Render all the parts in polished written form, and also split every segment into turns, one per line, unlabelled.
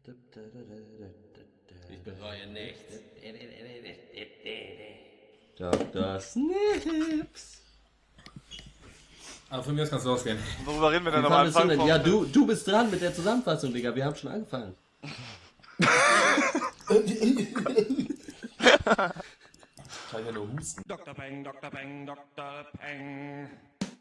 Ich bereue nichts.
Dr. Snips.
Aber von mir aus kann's losgehen.
Worüber reden wir denn
Wie
am
fandest du
Anfang?
denn? Ja, du bist dran mit der Zusammenfassung, Digga. Wir haben schon angefangen.
Ich kann ja nur husten.
Dr. Peng, Dr. Peng, Dr. Peng.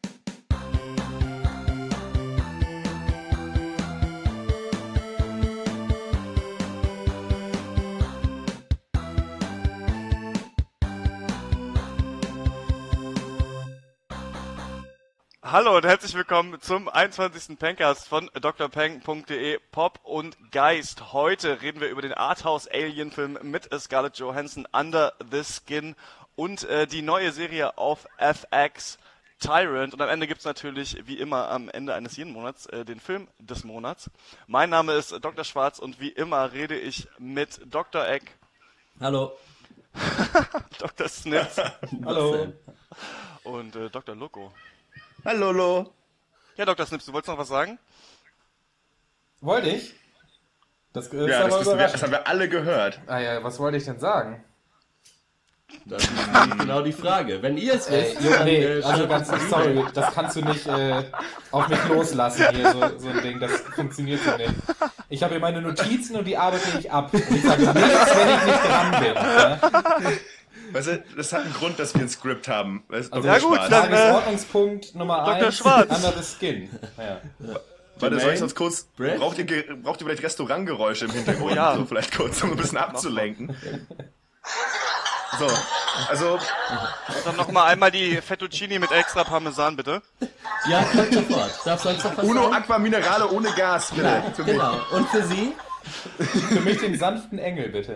Hallo und herzlich willkommen zum 21. Pencast von drpeng.de Pop und Geist. Heute reden wir über den Arthouse-Alien-Film mit Scarlett Johansson, Under the Skin, und die neue Serie auf FX, Tyrant. Und am Ende gibt's natürlich, wie immer am Ende eines jeden Monats, den Film des Monats. Mein Name ist Dr. Schwarz und wie immer rede ich mit Dr. Egg,
Hallo.
Dr. Snips
Hallo.
und Dr. Loco.
Hallo.
Ja, Dr. Snips, du wolltest noch was sagen?
Wollte ich? Das ist
Ja,
aber
das
überraschend.
haben wir alle gehört.
Ah ja, was wollte ich denn sagen?
Das ist genau die Frage. Wenn ihr es wisst, dann,
Nee, also
schreibt
ganz
uns
sorry, das kannst du nicht auf mich loslassen hier, so ein Ding, das funktioniert so nicht. Ich habe hier meine Notizen und die arbeite ich ab. Und ich sage nichts, wenn ich nicht dran bin. Ja?
Weißt du, das hat einen Grund, dass wir ein Skript haben. Weißt,
Also,
ja gut,
Schwarz.
dann-
Tagesordnungspunkt Nummer
Dr.
1,
Schwarz.
Under the Skin. Ja.
Warte, soll ich sonst kurz...
Brett?
Braucht ihr vielleicht Restaurantgeräusche im Hintergrund?
Oh ja.
So vielleicht kurz, um ein bisschen abzulenken. So, also...
Dann nochmal einmal die Fettuccine mit extra Parmesan, bitte.
Ja, kommt sofort. Darf sonst noch was
Uno
sein?
Aqua Minerale ohne Gas, bitte.
Ja,
Für mich.
genau. Und für Sie?
Für mich den sanften Engel, bitte.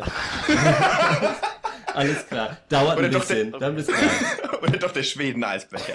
Alles klar. Dauert
Oder
ein
doch
bisschen. Dann bis gleich.
Oder doch der Schweden-Eisbecher.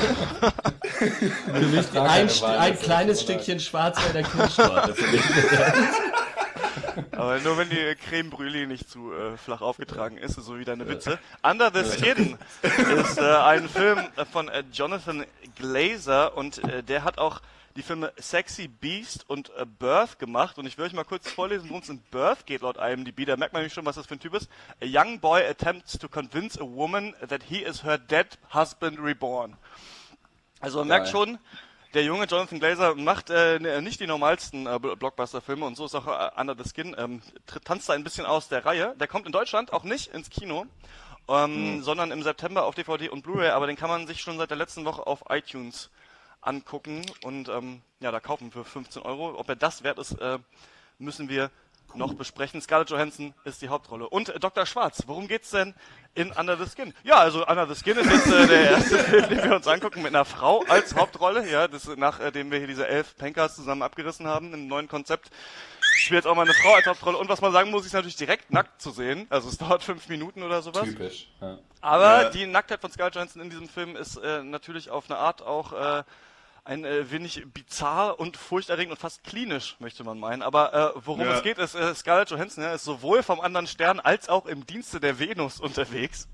Für mich
Frage
ein,
der Wahl,
ein
das ist
kleines
so
Stückchen Schwarzwälder Kirschtorte. Für mich.
Aber nur wenn die Creme Brûlée nicht zu flach aufgetragen ist, so wie deine Witze. Under the Skin ist ein Film von Jonathan Glazer und der hat auch die Filme Sexy Beast und Birth gemacht. Und ich will euch mal kurz vorlesen, worum es in Birth geht laut IMDb. Da merkt man nämlich schon, was das für ein Typ ist. A young boy attempts to convince a woman that he is her dead husband reborn. Also man merkt schon, der junge Jonathan Glazer macht nicht die normalsten Blockbuster-Filme, und so ist auch Under the Skin, tanzt da ein bisschen aus der Reihe. Der kommt in Deutschland auch nicht ins Kino, sondern im September auf DVD und Blu-ray, aber den kann man sich schon seit der letzten Woche auf iTunes angucken und da kaufen für 15 Euro. Ob er das wert ist, müssen wir noch besprechen. Scarlett Johansson ist die Hauptrolle. Und Dr. Schwarz, worum geht's denn in Under the Skin? Ja, also Under the Skin ist jetzt der erste Film, den wir uns angucken, mit einer Frau als Hauptrolle. Ja, das nachdem wir hier diese 11 Pankers zusammen abgerissen haben im neuen Konzept, spielt auch mal eine Frau als Hauptrolle. Und was man sagen muss, ist natürlich direkt nackt zu sehen. Also es dauert 5 Minuten oder sowas.
Typisch. Ja.
Aber
Ja.
die Nacktheit von Scarlett Johansson in diesem Film ist natürlich auf eine Art auch ein wenig bizarr und furchterregend und fast klinisch, möchte man meinen. Aber worum
Ja.
es geht, ist Scarlett Johansson ist sowohl vom anderen Stern als auch im Dienste der Venus unterwegs.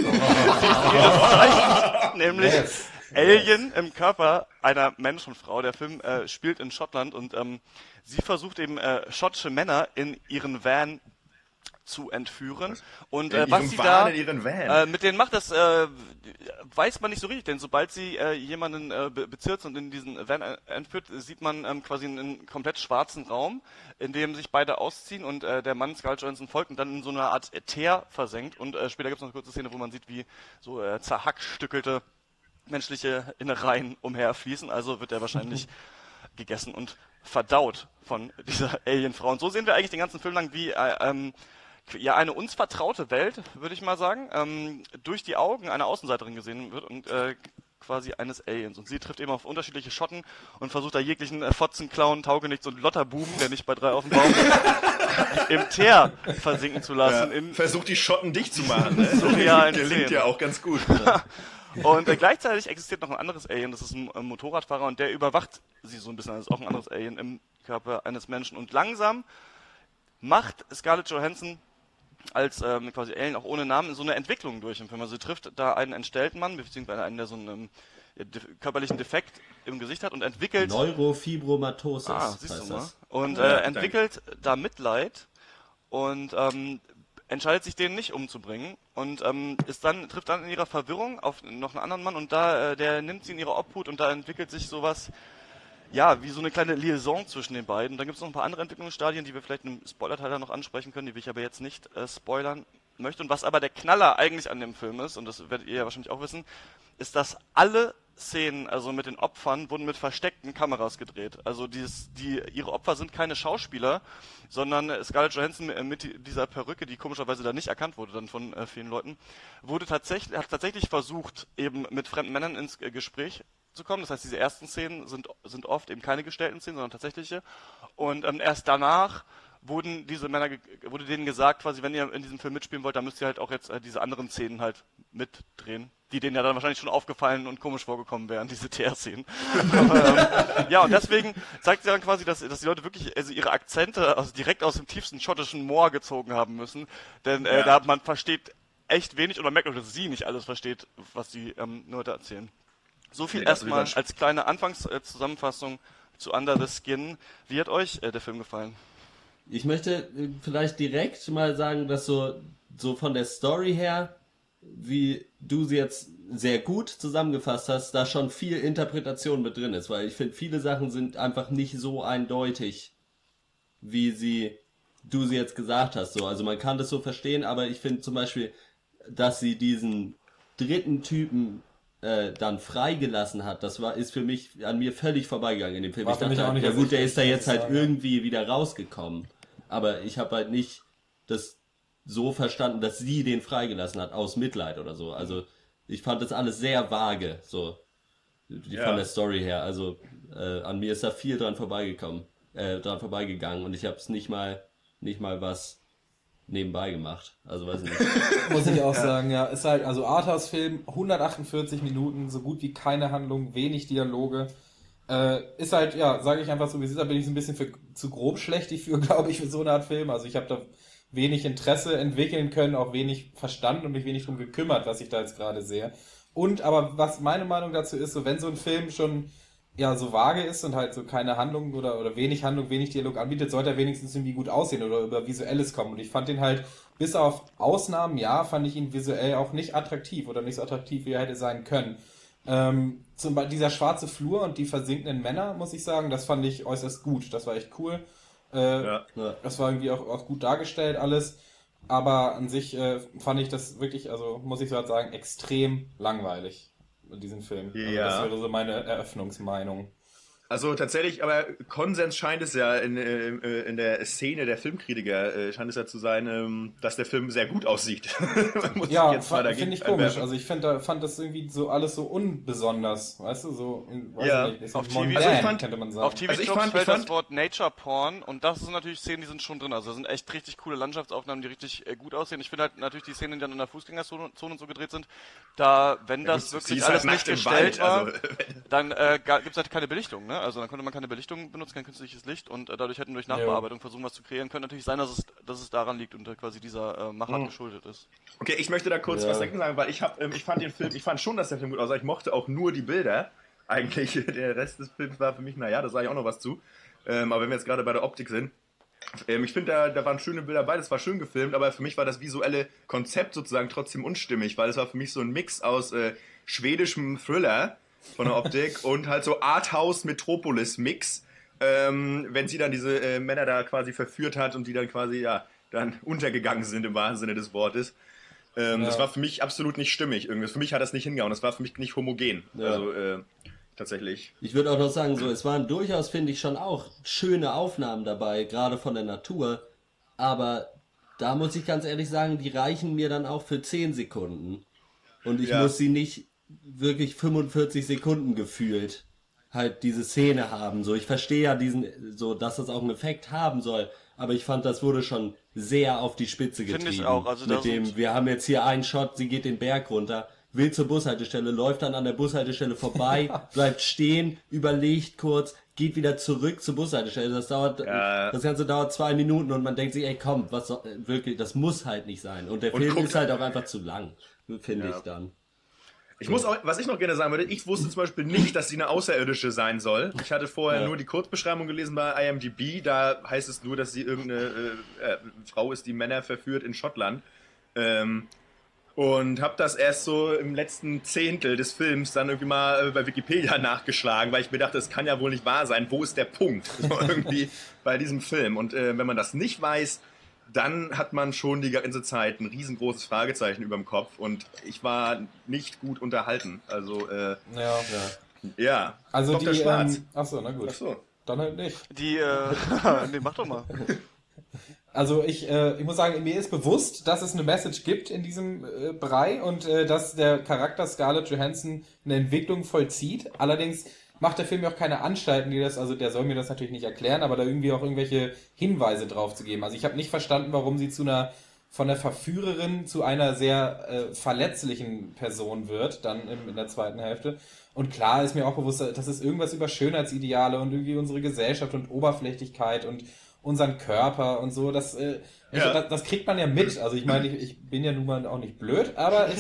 Nämlich
Yes.
Alien im Körper einer Menschenfrau. Der Film spielt in Schottland und sie versucht eben schottische Männer in ihren Van zu entführen. Und
In
was
ihrem
sie
Van,
da
in ihren Van.
mit denen macht, das weiß man nicht so richtig, denn sobald sie jemanden bezirzt und in diesen Van entführt, sieht man quasi einen komplett schwarzen Raum, in dem sich beide ausziehen und der Mann Scarlett Johansson folgt und dann in so einer Art Teer versenkt. Und später gibt es noch eine kurze Szene, wo man sieht, wie so zerhackstückelte menschliche Innereien umherfließen. Also wird er wahrscheinlich gegessen und verdaut von dieser Alienfrau. Und so sehen wir eigentlich den ganzen Film lang, wie eine uns vertraute Welt, würde ich mal sagen, durch die Augen einer Außenseiterin gesehen wird und quasi eines Aliens. Und sie trifft eben auf unterschiedliche Schotten und versucht da jeglichen Fotzen, Clown, Taugenichts und Lotterbuben, der nicht bei 3 auf dem Baum ist, im Teer versinken zu lassen.
Ja. Versucht die Schotten dicht zu machen. Ne?
Surrealen
Gelingt
Szenen.
ja auch ganz gut.
Und gleichzeitig existiert noch ein anderes Alien, das ist ein Motorradfahrer, und der überwacht sie so ein bisschen. Das ist auch ein anderes Alien im Körper eines Menschen. Und langsam macht Scarlett Johansson als quasi Alien auch ohne Namen so eine Entwicklung durch im Film. Also sie trifft da einen entstellten Mann, beziehungsweise einen, der so ein körperlichen Defekt im Gesicht hat und entwickelt...
Neurofibromatosis
siehst
heißt
du mal.
das.
Und
Ja,
entwickelt da Mitleid und entscheidet sich, den nicht umzubringen und trifft dann in ihrer Verwirrung auf noch einen anderen Mann und der nimmt sie in ihre Obhut und da entwickelt sich sowas, ja, wie so eine kleine Liaison zwischen den beiden. Dann gibt es noch ein paar andere Entwicklungsstadien, die wir vielleicht im Spoiler-Teil dann noch ansprechen können, die will ich aber jetzt nicht spoilern möchte. Und was aber der Knaller eigentlich an dem Film ist, und das werdet ihr ja wahrscheinlich auch wissen, ist, dass alle Szenen, also mit den Opfern, wurden mit versteckten Kameras gedreht. Also ihre Opfer sind keine Schauspieler, sondern Scarlett Johansson mit dieser Perücke, die komischerweise da nicht erkannt wurde dann von vielen Leuten, hat tatsächlich versucht, eben mit fremden Männern ins Gespräch zu kommen. Das heißt, diese ersten Szenen sind oft eben keine gestellten Szenen, sondern tatsächliche. Und erst danach wurde denen gesagt, quasi, wenn ihr in diesem Film mitspielen wollt, dann müsst ihr halt auch jetzt diese anderen Szenen halt mitdrehen, die denen ja dann wahrscheinlich schon aufgefallen und komisch vorgekommen wären, diese TR-Szenen. Ja, und deswegen zeigt sie dann quasi, dass die Leute wirklich ihre Akzente direkt aus dem tiefsten schottischen Moor gezogen haben müssen, denn man versteht echt wenig und man merkt auch, dass sie nicht alles versteht, was die Leute erzählen. So viel erstmal als kleine Anfangszusammenfassung zu Under the Skin. Wie hat euch der Film gefallen?
Ich möchte vielleicht direkt mal sagen, dass so von der Story her, wie du sie jetzt sehr gut zusammengefasst hast, da schon viel Interpretation mit drin ist, weil ich finde, viele Sachen sind einfach nicht so eindeutig, wie du sie jetzt gesagt hast. So. Also man kann das so verstehen, aber ich finde zum Beispiel, dass sie diesen dritten Typen dann freigelassen hat, ist für mich an mir völlig vorbeigegangen in dem Film. Ich dachte halt, ja gut, der ist da jetzt halt irgendwie wieder rausgekommen. Aber ich habe halt nicht das so verstanden, dass sie den freigelassen hat, aus Mitleid oder so. Also ich fand das alles sehr vage, so von der Story her. Also an mir ist da viel dran vorbeigegangen und ich habe es nicht mal was nebenbei gemacht. Also weiß ich nicht.
Muss ich auch sagen, ja. Ist halt, also Arthouse-Film, 148 Minuten, so gut wie keine Handlung, wenig Dialoge. Ist halt, ja, sage ich einfach so, wie es ist, da bin ich so ein bisschen zu grobschlächtig für, glaube ich, für so eine Art Film. Also ich habe da wenig Interesse entwickeln können, auch wenig verstanden und mich wenig drum gekümmert, was ich da jetzt gerade sehe. Und, aber was meine Meinung dazu ist, so wenn so ein Film schon ja so vage ist und halt so keine Handlung oder wenig Handlung, wenig Dialog anbietet, sollte er wenigstens irgendwie gut aussehen oder über Visuelles kommen. Und ich fand den halt, bis auf Ausnahmen, fand ich ihn visuell auch nicht attraktiv oder nicht so attraktiv, wie er hätte sein können. Zum Beispiel dieser schwarze Flur und die versinkenden Männer, muss ich sagen, das fand ich äußerst gut. Das war echt cool. Das war irgendwie auch gut dargestellt alles. Aber an sich fand ich das wirklich, also muss ich so halt sagen, extrem langweilig, diesen Film. Also das wäre so meine Eröffnungsmeinung.
Also tatsächlich, aber Konsens scheint es ja in der Szene der Filmkritiker, scheint es ja zu sein, dass der Film sehr gut aussieht.
Ja, finde ich komisch. Also ich fand das irgendwie so alles so unbesonders, weißt du, so, weiß nicht,
auf
TV könnte man sagen.
Auf TV-Jobs fällt das Wort Nature Porn und das sind natürlich Szenen, die sind schon drin. Also das sind echt richtig coole Landschaftsaufnahmen, die richtig gut aussehen. Ich finde halt natürlich die Szenen, die dann in der Fußgängerzone und so gedreht sind, da, wenn das wirklich alles nicht gestellt war, dann gibt es halt keine Belichtung, ne? Also dann konnte man keine Belichtung benutzen, kein künstliches Licht und dadurch hätten wir durch Nachbearbeitung versuchen, was zu kreieren. Könnte natürlich sein, dass es daran liegt und quasi dieser Machart geschuldet ist.
Okay, ich möchte da kurz was sagen, weil ich fand schon, dass der Film gut aussah. Ich mochte auch nur die Bilder. Eigentlich, der Rest des Films war für mich, da sage ich auch noch was zu. Aber wenn wir jetzt gerade bei der Optik sind, ich finde, da waren schöne Bilder bei, das war schön gefilmt, aber für mich war das visuelle Konzept sozusagen trotzdem unstimmig, weil es war für mich so ein Mix aus schwedischem Thriller von der Optik und halt so Arthouse-Metropolis-Mix, wenn sie dann diese Männer da quasi verführt hat und die dann quasi, dann untergegangen sind im wahrsten Sinne des Wortes. Das war für mich absolut nicht stimmig. Für mich hat das nicht hingehauen, das war für mich nicht homogen. Ja. Also, tatsächlich.
Ich würde auch noch sagen, so, es waren durchaus, finde ich, schon auch schöne Aufnahmen dabei, gerade von der Natur, aber da muss ich ganz ehrlich sagen, die reichen mir dann auch für 10 Sekunden. Und ich muss sie nicht wirklich 45 Sekunden gefühlt halt diese Szene haben. So, ich verstehe ja dass das auch einen Effekt haben soll, aber ich fand, das wurde schon sehr auf die Spitze getrieben. Finde ich auch. Also wir haben jetzt hier einen Shot, sie geht den Berg runter, will zur Bushaltestelle, läuft dann an der Bushaltestelle vorbei, bleibt stehen, überlegt kurz, geht wieder zurück zur Bushaltestelle. Das Ganze dauert 2 Minuten und man denkt sich, ey komm, wirklich, das muss halt nicht sein. Und der Film ist halt auch einfach zu lang, finde ich dann.
Ich muss auch, was ich noch gerne sagen würde, ich wusste zum Beispiel nicht, dass sie eine Außerirdische sein soll. Ich hatte vorher nur die Kurzbeschreibung gelesen bei IMDb, da heißt es nur, dass sie irgendeine Frau ist, die Männer verführt in Schottland. Und habe das erst so im letzten Zehntel des Films dann irgendwie mal bei Wikipedia nachgeschlagen, weil ich mir dachte, das kann ja wohl nicht wahr sein. Wo ist der Punkt? So irgendwie bei diesem Film. Und wenn man das nicht weiß, dann hat man schon die ganze Zeit ein riesengroßes Fragezeichen über dem Kopf. Und ich war nicht gut unterhalten. Also, ja.
Also
Dr.
die,
Schwarz.
achso, na gut.
Achso.
Dann halt nicht.
Nee, mach doch mal.
Also ich muss sagen, mir ist bewusst, dass es eine Message gibt in diesem Brei und dass der Charakter Scarlett Johansson eine Entwicklung vollzieht. Allerdings macht der Film ja auch keine Anstalten, der soll mir das natürlich nicht erklären, aber da irgendwie auch irgendwelche Hinweise drauf zu geben. Also ich habe nicht verstanden, warum sie von der Verführerin zu einer sehr verletzlichen Person wird, dann in der zweiten Hälfte. Und klar ist mir auch bewusst, dass es irgendwas über Schönheitsideale und irgendwie unsere Gesellschaft und Oberflächlichkeit und unseren Körper und so, das kriegt man ja mit. Also ich meine, ich bin ja nun mal auch nicht blöd, aber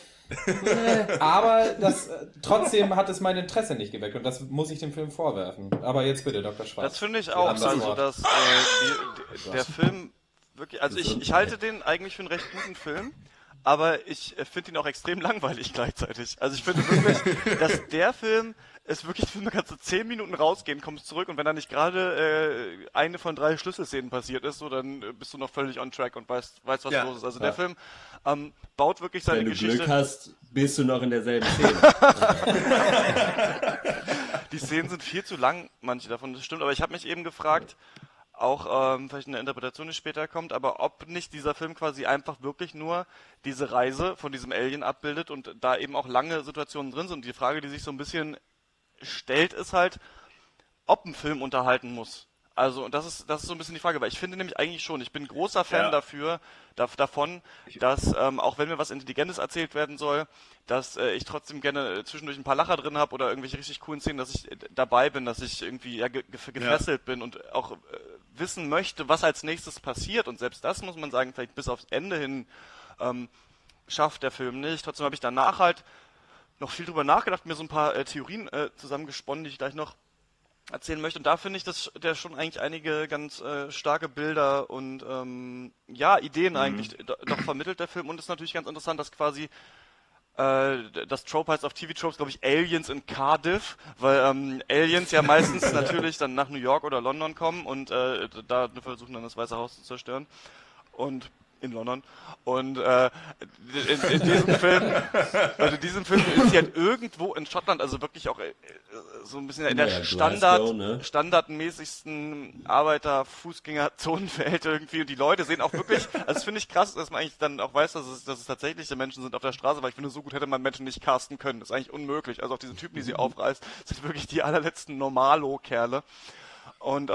trotzdem hat es mein Interesse nicht geweckt und das muss ich dem Film vorwerfen. Aber jetzt bitte, Dr. Schwarz.
Das finde ich auch, also dass der Film wirklich, also ich halte den eigentlich für einen recht guten Film, aber ich finde ihn auch extrem langweilig gleichzeitig. Also ich finde wirklich, dass der Film ist wirklich ein Film, da kannst du 10 Minuten rausgehen, kommst zurück und wenn da nicht gerade eine von 3 Schlüsselszenen passiert ist, so dann bist du noch völlig on track und weißt was los ist. Also der Film baut wirklich seine Geschichte.
Wenn du Glück hast, bist du noch in derselben Szene.
Die Szenen sind viel zu lang, manche davon, das stimmt, aber ich habe mich eben gefragt, auch vielleicht eine Interpretation, die später kommt, aber ob nicht dieser Film quasi einfach wirklich nur diese Reise von diesem Alien abbildet und da eben auch lange Situationen drin sind. Die Frage, die sich so ein bisschen stellt, ist halt, ob ein Film unterhalten muss. Also, und das ist so ein bisschen die Frage, weil ich finde nämlich eigentlich schon, ich bin großer Fan davon, dass, auch wenn mir was Intelligentes erzählt werden soll, dass ich trotzdem gerne zwischendurch ein paar Lacher drin habe oder irgendwelche richtig coolen Szenen, dass ich dabei bin, dass ich irgendwie gefesselt bin und auch wissen möchte, was als nächstes passiert. Und selbst das muss man sagen, vielleicht bis aufs Ende hin schafft der Film nicht. Trotzdem habe ich danach halt noch viel drüber nachgedacht, mir so ein paar Theorien zusammengesponnen, die ich gleich noch erzählen möchte. Und da finde ich, dass der schon eigentlich einige ganz starke Bilder und Ideen eigentlich doch vermittelt, der Film. Und es ist natürlich ganz interessant, dass quasi das Trope heißt auf TV-Tropes, glaube ich, Aliens in Cardiff, weil Aliens ja meistens natürlich dann nach New York oder London kommen und da versuchen dann das Weiße Haus zu zerstören. Und in London. Und in diesem Film ist sie halt irgendwo in Schottland, also wirklich auch so ein bisschen in der standardmäßigsten Arbeiter-Fußgänger-Zonenwelt irgendwie. Und die Leute sehen auch wirklich, also das finde ich krass, dass man eigentlich dann auch weiß, dass es tatsächliche Menschen sind auf der Straße, weil ich finde, so gut hätte man Menschen nicht casten können. Das ist eigentlich unmöglich. Also auch diese Typen, die sie aufreißt, sind wirklich die allerletzten Normalo-Kerle. Und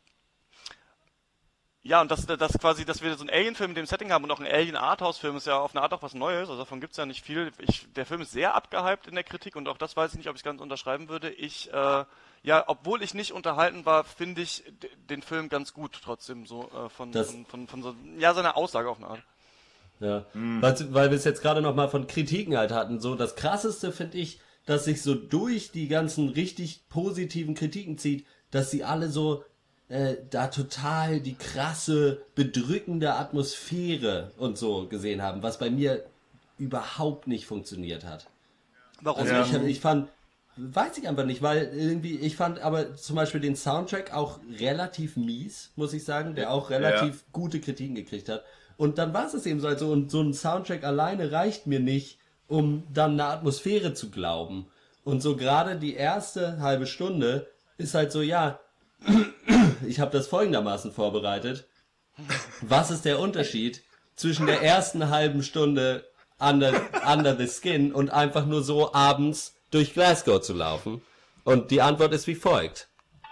und dass quasi, dass wir so einen Alien-Film in dem Setting haben und auch ein Alien-Arthouse-Film ist ja auf eine Art auch was Neues, also davon gibt's ja nicht viel. Der Film ist sehr abgehypt in der Kritik und auch das weiß ich nicht, ob ich es ganz unterschreiben würde. Obwohl ich nicht unterhalten war, finde ich den Film ganz gut trotzdem so von so, seiner Aussage auf eine Art.
Ja, weil wir es jetzt gerade noch mal von Kritiken halt hatten. So das Krasseste finde ich, dass sich so durch die ganzen richtig positiven Kritiken zieht, dass sie alle so da total die krasse, bedrückende Atmosphäre und so gesehen haben, was bei mir überhaupt nicht funktioniert hat.
Warum?
Also ich fand, weiß ich einfach nicht, weil irgendwie, ich fand aber zum Beispiel den Soundtrack auch relativ mies, muss ich sagen, der auch relativ gute Kritiken gekriegt hat. Und dann war es eben so, also, und so ein Soundtrack alleine reicht mir nicht, um dann eine Atmosphäre zu glauben. Und so gerade die erste halbe Stunde ist halt so, ich habe das folgendermaßen vorbereitet. Was ist der Unterschied zwischen der ersten halben Stunde under the Skin und einfach nur so abends durch Glasgow zu laufen? Und die Antwort ist wie folgt.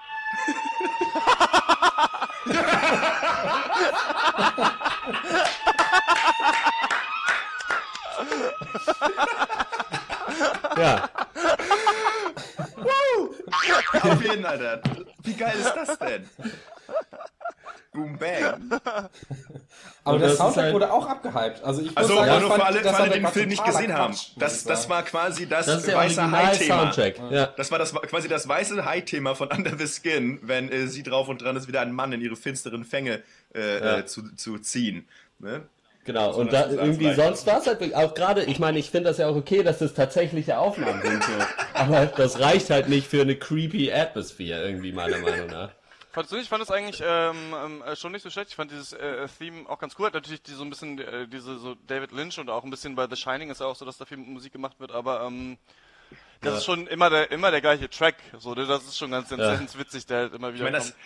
Ja.
Auf jeden, Alter. Wie geil ist das denn? Boom, bang, bang.
Aber der
das
Soundtrack
ist halt-
wurde auch abgehypt. Also ich muss
Also,
sagen,
aber
ich
nur
fand,
für alle,
das
für alle
war
die den Film nicht
totaler
gesehen haben.
Quatsch, muss ich
Das
sagen.
war quasi das
Das ist der
weiße Hai-Thema.
Original-Soundtrack. Ja.
Das war quasi das weiße Hai-Thema von Under the Skin, wenn sie drauf und dran ist, wieder einen Mann in ihre finsteren Fänge zu ziehen. Ne?
Genau,
So
und
eine
da
Zusatz
irgendwie
leider.
sonst war es halt auch gerade, ich meine, ich finde das ja auch okay, dass das tatsächliche Aufnahmen sind, so. Aber das reicht halt nicht für eine creepy Atmosphere irgendwie, meiner Meinung nach.
Ich fand es eigentlich schon nicht so schlecht. Ich fand dieses Theme auch ganz cool. Hat natürlich so ein bisschen diese so David Lynch und auch ein bisschen bei The Shining ist ja auch so, dass da viel Musik gemacht wird, aber das ist schon immer der gleiche Track. So, ne? Das ist schon ganz witzig, der halt immer wieder
Ich meine,
kommt.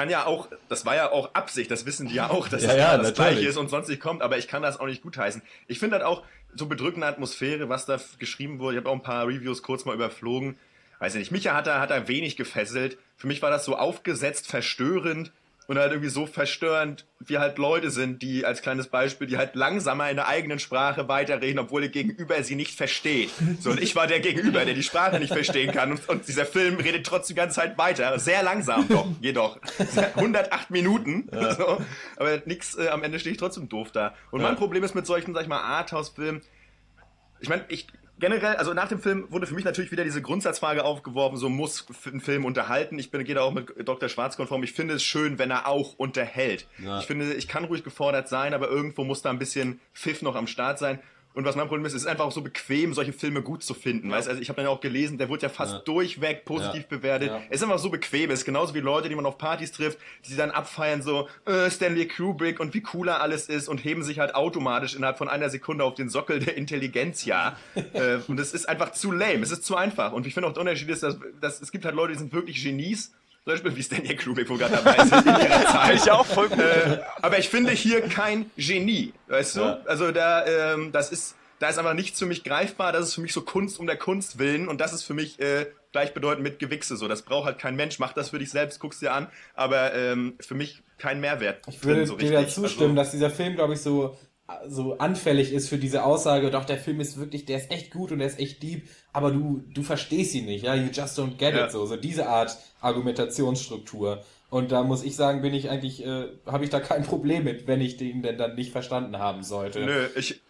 das war ja auch Absicht, das wissen die ja auch, dass
Ja,
es
ja,
das
natürlich.
Gleiche ist und sonst nicht kommt, aber ich kann das auch nicht gutheißen. Ich finde halt auch so bedrückende Atmosphäre, was da geschrieben wurde. Ich habe auch ein paar Reviews kurz mal überflogen. Weiß nicht, Micha hat da wenig gefesselt. Für mich war das so aufgesetzt, verstörend und halt irgendwie so verstörend, wie halt Leute sind, die als kleines Beispiel, die halt langsamer in der eigenen Sprache weiterreden, obwohl der Gegenüber sie nicht versteht. So, und ich war der Gegenüber, der die Sprache nicht verstehen kann und dieser Film redet trotzdem die ganze Zeit weiter. Sehr langsam doch, jedoch. 108 Minuten. Ja. So, aber nix, am Ende stehe ich trotzdem doof da. Und mein Problem ist mit solchen, sag ich mal, Arthouse-Filmen, ich meine, generell, also nach dem Film wurde für mich natürlich wieder diese Grundsatzfrage aufgeworfen, so muss ein Film unterhalten. Gehe da auch mit Dr. Schwarz konform. Ich finde es schön, wenn er auch unterhält. Ja. Ich finde, ich kann ruhig gefordert sein, aber irgendwo muss da ein bisschen Pfiff noch am Start sein. Und was mein Problem ist, es ist einfach auch so bequem, solche Filme gut zu finden. Ja. Weißt? Also ich habe dann ja auch gelesen, der wird ja fast durchweg positiv bewertet. Ja. Es ist einfach so bequem. Es ist genauso wie Leute, die man auf Partys trifft, die dann abfeiern so Stanley Kubrick und wie cool er alles ist und heben sich halt automatisch innerhalb von einer Sekunde auf den Sockel der Intelligenz, und es ist einfach zu lame. Es ist zu einfach. Und ich finde auch der Unterschied ist, dass es gibt halt Leute, die sind wirklich Genies. Zum Beispiel wie Stanley Kubrick, wo gerade dabei sind in ihrer Zeit.
Ich auch voll gut.
Aber ich finde hier kein Genie, weißt du? Also da ist einfach nichts für mich greifbar. Das ist für mich so Kunst um der Kunst willen und das ist für mich gleichbedeutend mit Gewichse. So, das braucht halt kein Mensch. Mach das für dich selbst, guck's dir an. Aber für mich kein Mehrwert.
Ich würde
so
dir da zustimmen, dass dieser Film, glaube ich, so anfällig ist für diese Aussage, doch, der Film ist wirklich, der ist echt gut und der ist echt deep, aber du verstehst ihn nicht, ja, you just don't get it, so diese Art Argumentationsstruktur. Und da muss ich sagen, habe ich da kein Problem mit, wenn ich den denn dann nicht verstanden haben sollte.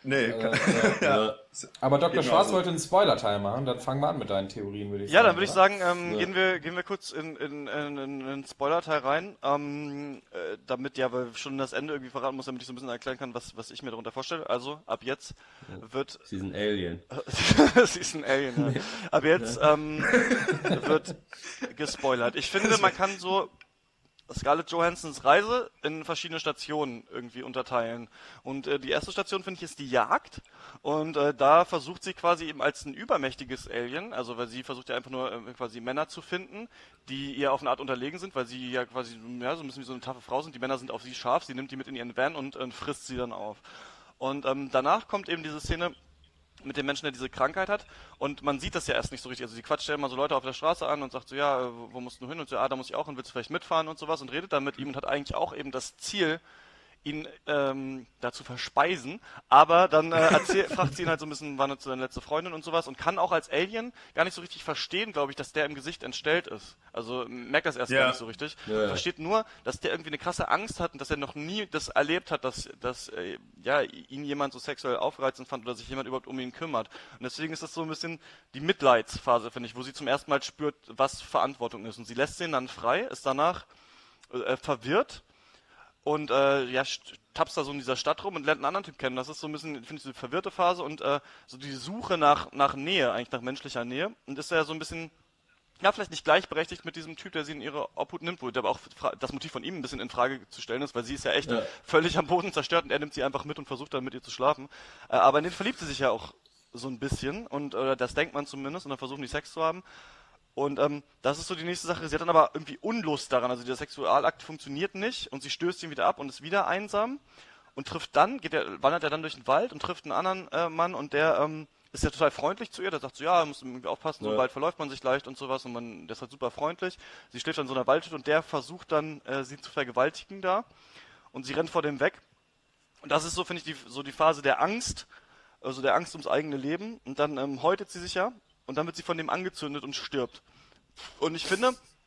Ja.
Aber Dr. Schwarz wollte einen Spoiler-Teil machen, dann fangen wir an mit deinen Theorien, würde ich sagen.
Ja, dann würde ich sagen, gehen wir kurz in den Spoiler-Teil rein, damit weil schon das Ende irgendwie verraten muss, damit ich so ein bisschen erklären kann, was ich mir darunter vorstelle. Also, ab jetzt wird...
Sie ist ein Alien.
Sie ist ein Alien, ja. Ab jetzt wird gespoilert. Ich finde, man kann so Scarlett Johansons Reise in verschiedene Stationen irgendwie unterteilen. Und die erste Station, finde ich, ist die Jagd. Und da versucht sie quasi eben als ein übermächtiges Alien, also weil sie versucht ja einfach nur quasi Männer zu finden, die ihr auf eine Art unterlegen sind, weil sie ja quasi so ein bisschen wie so eine taffe Frau sind. Die Männer sind auf sie scharf, sie nimmt die mit in ihren Van und frisst sie dann auf. Und danach kommt eben diese Szene mit dem Menschen, der diese Krankheit hat, und man sieht das ja erst nicht so richtig, also sie quatscht ja immer so Leute auf der Straße an und sagt so, ja, wo musst du hin, und so, da muss ich auch hin, willst du vielleicht mitfahren und sowas, und redet dann mit ihm und hat eigentlich auch eben das Ziel, ihn dazu verspeisen, aber dann fragt sie ihn halt so ein bisschen, wann ist deine letzte Freundin und sowas, und kann auch als Alien gar nicht so richtig verstehen, glaube ich, dass der im Gesicht entstellt ist. Also merkt das erst gar nicht so richtig. Ja. Versteht nur, dass der irgendwie eine krasse Angst hat und dass er noch nie das erlebt hat, dass ihn jemand so sexuell aufreizend fand oder sich jemand überhaupt um ihn kümmert. Und deswegen ist das so ein bisschen die Mitleidsphase, finde ich, wo sie zum ersten Mal spürt, was Verantwortung ist. Und sie lässt ihn dann frei, ist danach verwirrt, und tapst da so in dieser Stadt rum und lernt einen anderen Typ kennen. Das ist so ein bisschen, finde ich, so die verwirrte Phase und so die Suche nach Nähe, eigentlich nach menschlicher Nähe. Und ist ja so ein bisschen, vielleicht nicht gleichberechtigt mit diesem Typ, der sie in ihre Obhut nimmt, wo aber auch das Motiv von ihm ein bisschen in Frage zu stellen ist, weil sie ist ja echt völlig am Boden zerstört und er nimmt sie einfach mit und versucht dann mit ihr zu schlafen. Aber in den verliebt sie sich ja auch so ein bisschen und das denkt man zumindest, und dann versuchen die Sex zu haben. Und das ist so die nächste Sache. Sie hat dann aber irgendwie Unlust daran. Also der Sexualakt funktioniert nicht und sie stößt ihn wieder ab und ist wieder einsam und wandert er dann durch den Wald und trifft einen anderen Mann, und der ist ja total freundlich zu ihr. Der sagt so, ja, musst du irgendwie aufpassen, so im Wald verläuft man sich leicht und sowas, und der ist halt super freundlich. Sie schläft an so einer Waldhütte und der versucht dann, sie zu vergewaltigen da, und sie rennt vor dem weg. Und das ist so, finde ich, die Phase der Angst, also der Angst ums eigene Leben, und dann häutet sie sich ja. Und dann wird sie von dem angezündet und stirbt. Und ich finde,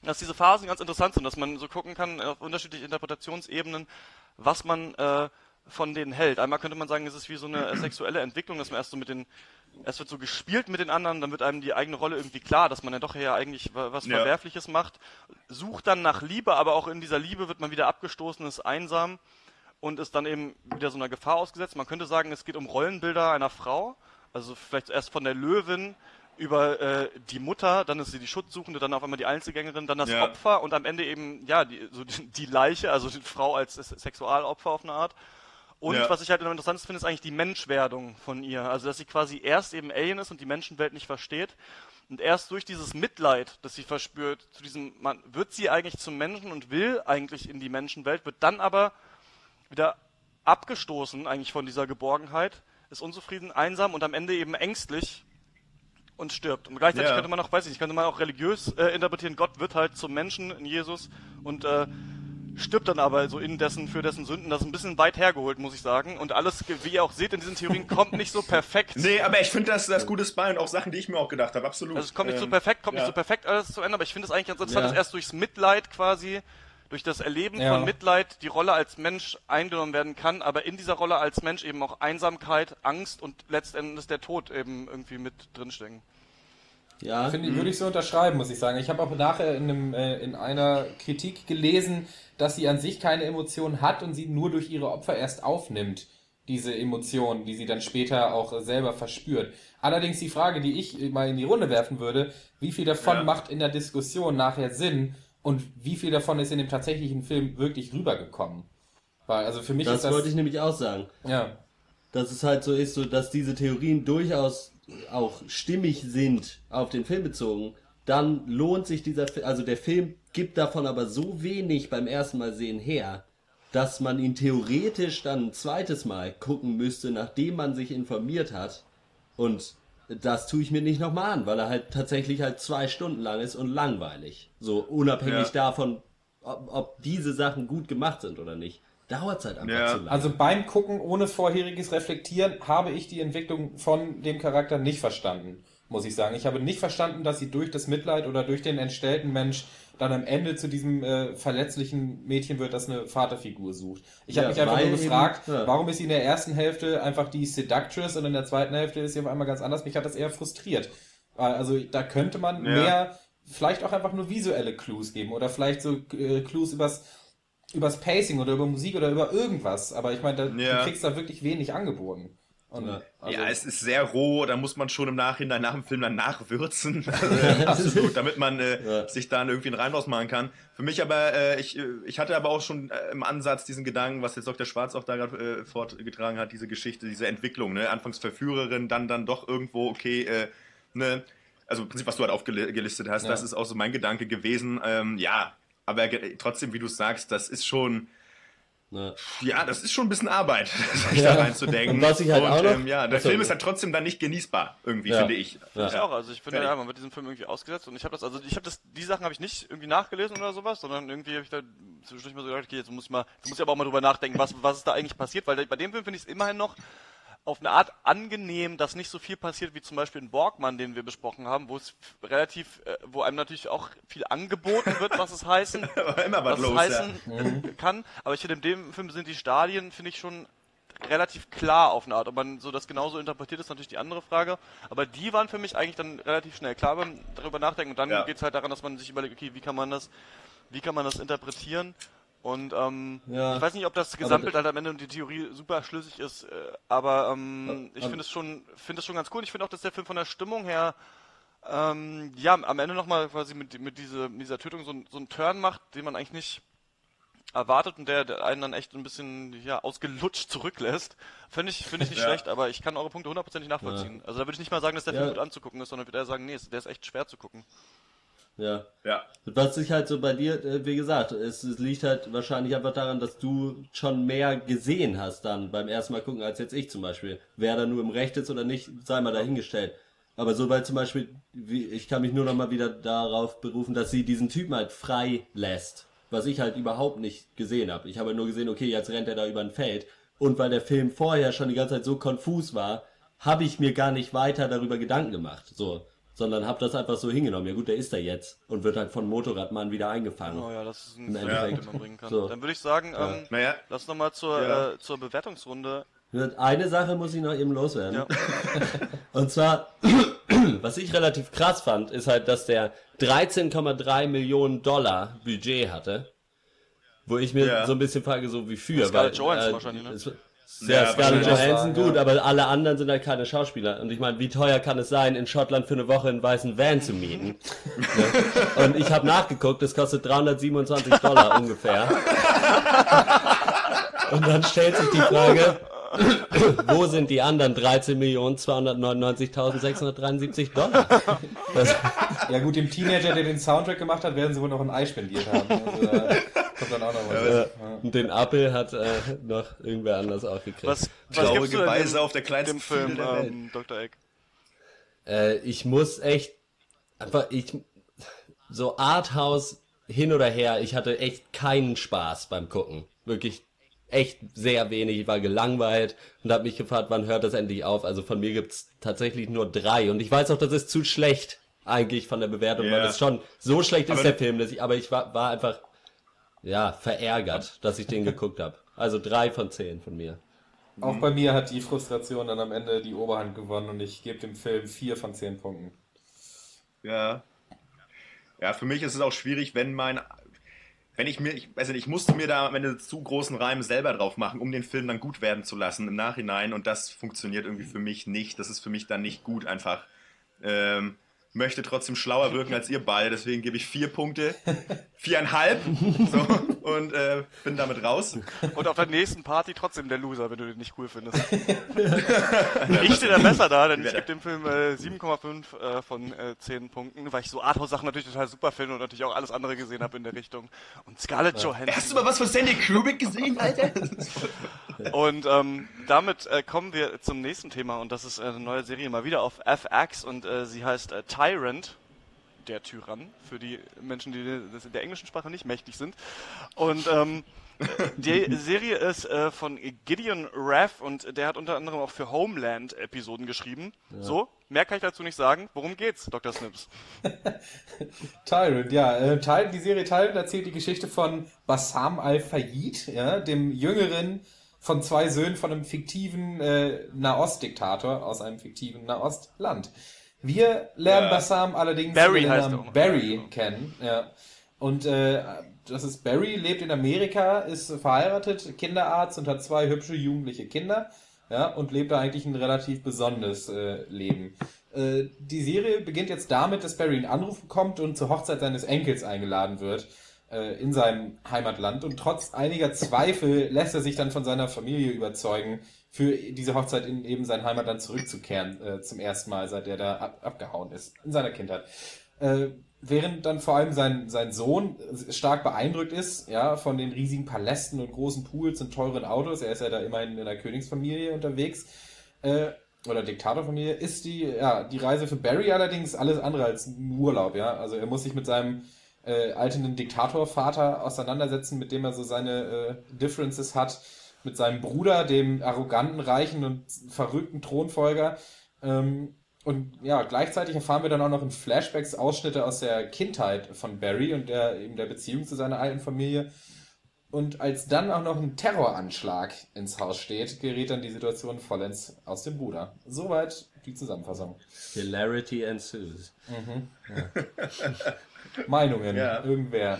dass diese Phasen ganz interessant sind, dass man so gucken kann auf unterschiedliche Interpretationsebenen, was man von denen hält. Einmal könnte man sagen, es ist wie so eine sexuelle Entwicklung, dass man erst wird so gespielt mit den anderen, dann wird einem die eigene Rolle irgendwie klar, dass man ja doch ja eigentlich was Verwerfliches macht, sucht dann nach Liebe, aber auch in dieser Liebe wird man wieder abgestoßen, ist einsam und ist dann eben wieder so einer Gefahr ausgesetzt. Man könnte sagen, es geht um Rollenbilder einer Frau, also vielleicht erst von der Löwin über die Mutter, dann ist sie die Schutzsuchende, dann auf einmal die Einzelgängerin, dann das Opfer und am Ende eben die Leiche, also die Frau als Sexualopfer auf eine Art. Und was ich halt am interessantesten finde, ist eigentlich die Menschwerdung von ihr. Also, dass sie quasi erst eben Alien ist und die Menschenwelt nicht versteht. Und erst durch dieses Mitleid, das sie verspürt, wird sie eigentlich zum Menschen und will eigentlich in die Menschenwelt, wird dann aber wieder abgestoßen eigentlich von dieser Geborgenheit, ist unzufrieden, einsam und am Ende eben ängstlich und stirbt. Und gleichzeitig könnte man auch, könnte man auch religiös interpretieren, Gott wird halt zum Menschen in Jesus und stirbt dann aber so für dessen Sünden. Das ist ein bisschen weit hergeholt, muss ich sagen. Und alles, wie ihr auch seht in diesen Theorien, kommt nicht so perfekt.
Nee, aber ich finde das gutes Bein und auch Sachen, die ich mir auch gedacht habe, absolut.
Also es kommt nicht so perfekt alles zu Ende, aber ich finde es eigentlich ganz interessant, dass erst durchs Mitleid quasi, durch das Erleben von Mitleid die Rolle als Mensch eingenommen werden kann, aber in dieser Rolle als Mensch eben auch Einsamkeit, Angst und letztendlich der Tod eben irgendwie mit drinstecken.
Ja, würde ich so unterschreiben, muss ich sagen. Ich habe auch nachher in einer Kritik gelesen, dass sie an sich keine Emotionen hat und sie nur durch ihre Opfer erst aufnimmt, diese Emotionen, die sie dann später auch selber verspürt. Allerdings die Frage, die ich mal in die Runde werfen würde, wie viel davon macht in der Diskussion nachher Sinn und wie viel davon ist in dem tatsächlichen Film wirklich rübergekommen? Weil, also für mich
das wollte ich nämlich auch sagen.
Ja.
Dass es halt so ist, dass diese Theorien durchaus auch stimmig sind auf den Film bezogen, dann lohnt sich der Film gibt davon aber so wenig beim ersten Mal sehen her, dass man ihn theoretisch dann ein zweites Mal gucken müsste, nachdem man sich informiert hat. Und das tue ich mir nicht nochmal an, weil er halt tatsächlich 2 Stunden lang ist und langweilig. So unabhängig davon, ob diese Sachen gut gemacht sind oder nicht. Dauert es halt einfach zu lange.
Also beim Gucken ohne vorheriges Reflektieren habe ich die Entwicklung von dem Charakter nicht verstanden, muss ich sagen. Ich habe nicht verstanden, dass sie durch das Mitleid oder durch den entstellten Mensch dann am Ende zu diesem verletzlichen Mädchen wird, das eine Vaterfigur sucht. Ich habe mich einfach nur gefragt, warum ist sie in der ersten Hälfte einfach die Seductress und in der zweiten Hälfte ist sie auf einmal ganz anders. Mich hat das eher frustriert. Also da könnte man mehr, vielleicht auch einfach nur visuelle Clues geben oder vielleicht so Clues übers Pacing oder über Musik oder über irgendwas. Aber ich meine, du kriegst da wirklich wenig angeboten. Und,
es ist sehr roh, da muss man schon im Nachhinein nach dem Film dann nachwürzen. Absolut, damit man sich dann irgendwie einen Reim draus machen kann. Für mich aber, ich hatte aber auch schon im Ansatz diesen Gedanken, was jetzt Dr. Schwarz auch da gerade fortgetragen hat, diese Geschichte, diese Entwicklung, ne? Anfangs Verführerin, dann doch irgendwo, okay, ne? Also im Prinzip, was du halt aufgelistet hast, das ist auch so mein Gedanke gewesen. Aber trotzdem, wie du sagst, das ist schon... das ist schon ein bisschen Arbeit, sich da reinzudenken.
Und was ich halt auch noch...
der Film ist halt trotzdem dann nicht genießbar, irgendwie, finde ich.
Ich auch, also ich finde, man wird diesen Film irgendwie ausgesetzt und die Sachen habe ich nicht irgendwie nachgelesen oder sowas, sondern irgendwie habe ich da zwischendurch mal so gedacht, okay, jetzt muss ich aber auch mal drüber nachdenken, was ist da eigentlich passiert, weil bei dem Film finde ich es immerhin noch auf eine Art angenehm, dass nicht so viel passiert wie zum Beispiel in Borgmann, den wir besprochen haben, wo einem natürlich auch viel angeboten wird, was es heißen, kann. Aber ich finde, in dem Film sind die Stadien, finde ich, schon relativ klar auf eine Art. Ob man so das genauso interpretiert, ist natürlich die andere Frage. Aber die waren für mich eigentlich dann relativ schnell klar beim darüber nachdenken. Und dann geht es halt daran, dass man sich überlegt, okay, wie kann man das interpretieren? Und ich weiß nicht, ob das Gesamtbild halt am Ende und die Theorie super schlüssig ist, aber ich finde es schon ganz cool. Ich finde auch, dass der Film von der Stimmung her am Ende nochmal quasi mit dieser Tötung so einen Turn macht, den man eigentlich nicht erwartet und der einen dann echt ein bisschen ausgelutscht zurücklässt. Finde ich nicht schlecht, aber ich kann eure Punkte 100% nachvollziehen. Also da würde ich nicht mal sagen, dass der Film gut anzugucken ist, sondern würde eher sagen, nee, der ist echt schwer zu gucken.
Ja. Was sich halt so bei dir, wie gesagt, es liegt halt wahrscheinlich einfach daran, dass du schon mehr gesehen hast dann beim ersten Mal gucken, als jetzt ich zum Beispiel. Wer da nur im Recht ist oder nicht, sei mal dahingestellt. Aber so weil zum Beispiel, ich kann mich nur noch mal wieder darauf berufen, dass sie diesen Typen halt frei lässt. Was ich halt überhaupt nicht gesehen habe. Ich habe nur gesehen, okay, jetzt rennt er da über ein Feld. Und weil der Film vorher schon die ganze Zeit so konfus war, habe ich mir gar nicht weiter darüber Gedanken gemacht. So. sondern habe das einfach so hingenommen. Ja gut, der ist da jetzt und wird halt von Motorradmann wieder eingefangen.
Oh ja, das ist ein
Im
Film,
Endeffekt.
den man bringen kann.
So.
Dann würde ich sagen,
Naja,
lass nochmal zur Bewertungsrunde.
Eine Sache muss ich noch eben loswerden.
Ja.
Und zwar, was ich relativ krass fand, ist halt, dass der 13,3 Millionen Dollar Budget hatte. Wo ich mir so ein bisschen frage, so wie für.
Scarlett Johansson wahrscheinlich, ne?
Scarlett
wahrscheinlich
Johansson
auch,
gut, aber alle anderen sind halt keine Schauspieler. Und ich meine, wie teuer kann es sein, in Schottland für eine Woche einen weißen Van zu mieten? Ne? Und ich habe nachgeguckt, das kostet 327 Dollar ungefähr. Und dann stellt sich die Frage, wo sind die anderen 13.299.673 Dollar?
Ja gut, dem Teenager, der den Soundtrack gemacht hat, werden sie wohl noch ein Ei spendiert haben. Also da kommt dann auch noch was.
Und den Apfel hat noch irgendwer anders auch gekriegt.
Was
traurige
gibst du denn
Beise auf der kleinsten
dem Film,
Fiedel der Welt.
Dr. Egg?
Ich muss echt, so Arthouse hin oder her, ich hatte echt keinen Spaß beim Gucken. Wirklich echt sehr wenig. Ich war gelangweilt und habe mich gefragt, wann hört das endlich auf? Also von mir gibt's tatsächlich nur 3 und ich weiß auch, das ist zu schlecht eigentlich von der Bewertung, weil es schon so schlecht ist, der Film, aber ich war einfach verärgert, dass ich den geguckt habe. Also 3 von 10 von mir.
Auch bei mir hat die Frustration dann am Ende die Oberhand gewonnen und ich gebe dem Film 4 von 10 Punkten.
Ja. Ja, für mich ist es auch schwierig, ich musste mir da am Ende zu großen Reim selber drauf machen, um den Film dann gut werden zu lassen im Nachhinein und das funktioniert irgendwie für mich nicht. Das ist für mich dann nicht gut einfach. Möchte trotzdem schlauer wirken als ihr beide, deswegen gebe ich 4 Punkte, 4,5 so, und bin damit raus.
Und auf der nächsten Party trotzdem der Loser, wenn du den nicht cool findest. Ich stehe da besser da, denn ich gebe dem Film 7,5 von 10 Punkten, weil ich so Arthouse-Sachen natürlich total super finde und natürlich auch alles andere gesehen habe in der Richtung. Und Scarlett Johansson.
Hast du mal was von Stanley Kubrick gesehen, Alter?
Und damit kommen wir zum nächsten Thema und das ist eine neue Serie mal wieder auf FX und sie heißt Tyrant, der Tyrann, für die Menschen, die das in der englischen Sprache nicht mächtig sind. Und die Serie ist von Gideon Raff und der hat unter anderem auch für Homeland Episoden geschrieben. Ja. So, mehr kann ich dazu nicht sagen. Worum geht's, Dr. Snips?
Tyrant, die Serie Tyrant erzählt die Geschichte von Bassam al-Fayed, dem Jüngeren von 2 Söhnen von einem fiktiven Nahost-Diktator aus einem fiktiven Nahostland. Wir lernen Bassam allerdings
Barry
den
heißt
Namen
er auch.
Barry kennen. Ja. Und das ist Barry, lebt in Amerika, ist verheiratet, Kinderarzt und hat 2 hübsche jugendliche Kinder. Ja, und lebt da eigentlich ein relativ besonderes Leben. Die Serie beginnt jetzt damit, dass Barry einen Anruf bekommt und zur Hochzeit seines Enkels eingeladen wird in seinem Heimatland. Und trotz einiger Zweifel lässt er sich dann von seiner Familie überzeugen, für diese Hochzeit in eben sein Heimatland zurückzukehren, zum ersten Mal, seit er da abgehauen ist, in seiner Kindheit. Während dann vor allem sein Sohn stark beeindruckt ist, von den riesigen Palästen und großen Pools und teuren Autos, er ist ja da immerhin in einer Königsfamilie unterwegs, oder Diktatorfamilie, ist die Reise für Barry allerdings alles andere als ein Urlaub, Also er muss sich mit seinem alternden Diktatorvater auseinandersetzen, mit dem er so seine Differences hat, mit seinem Bruder, dem arroganten, reichen und verrückten Thronfolger. Und gleichzeitig erfahren wir dann auch noch in Flashbacks Ausschnitte aus der Kindheit von Barry und der Beziehung zu seiner alten Familie. Und als dann auch noch ein Terroranschlag ins Haus steht, gerät dann die Situation vollends aus dem Ruder. Soweit die Zusammenfassung.
Hilarity ensues.
Meinungen, irgendwer.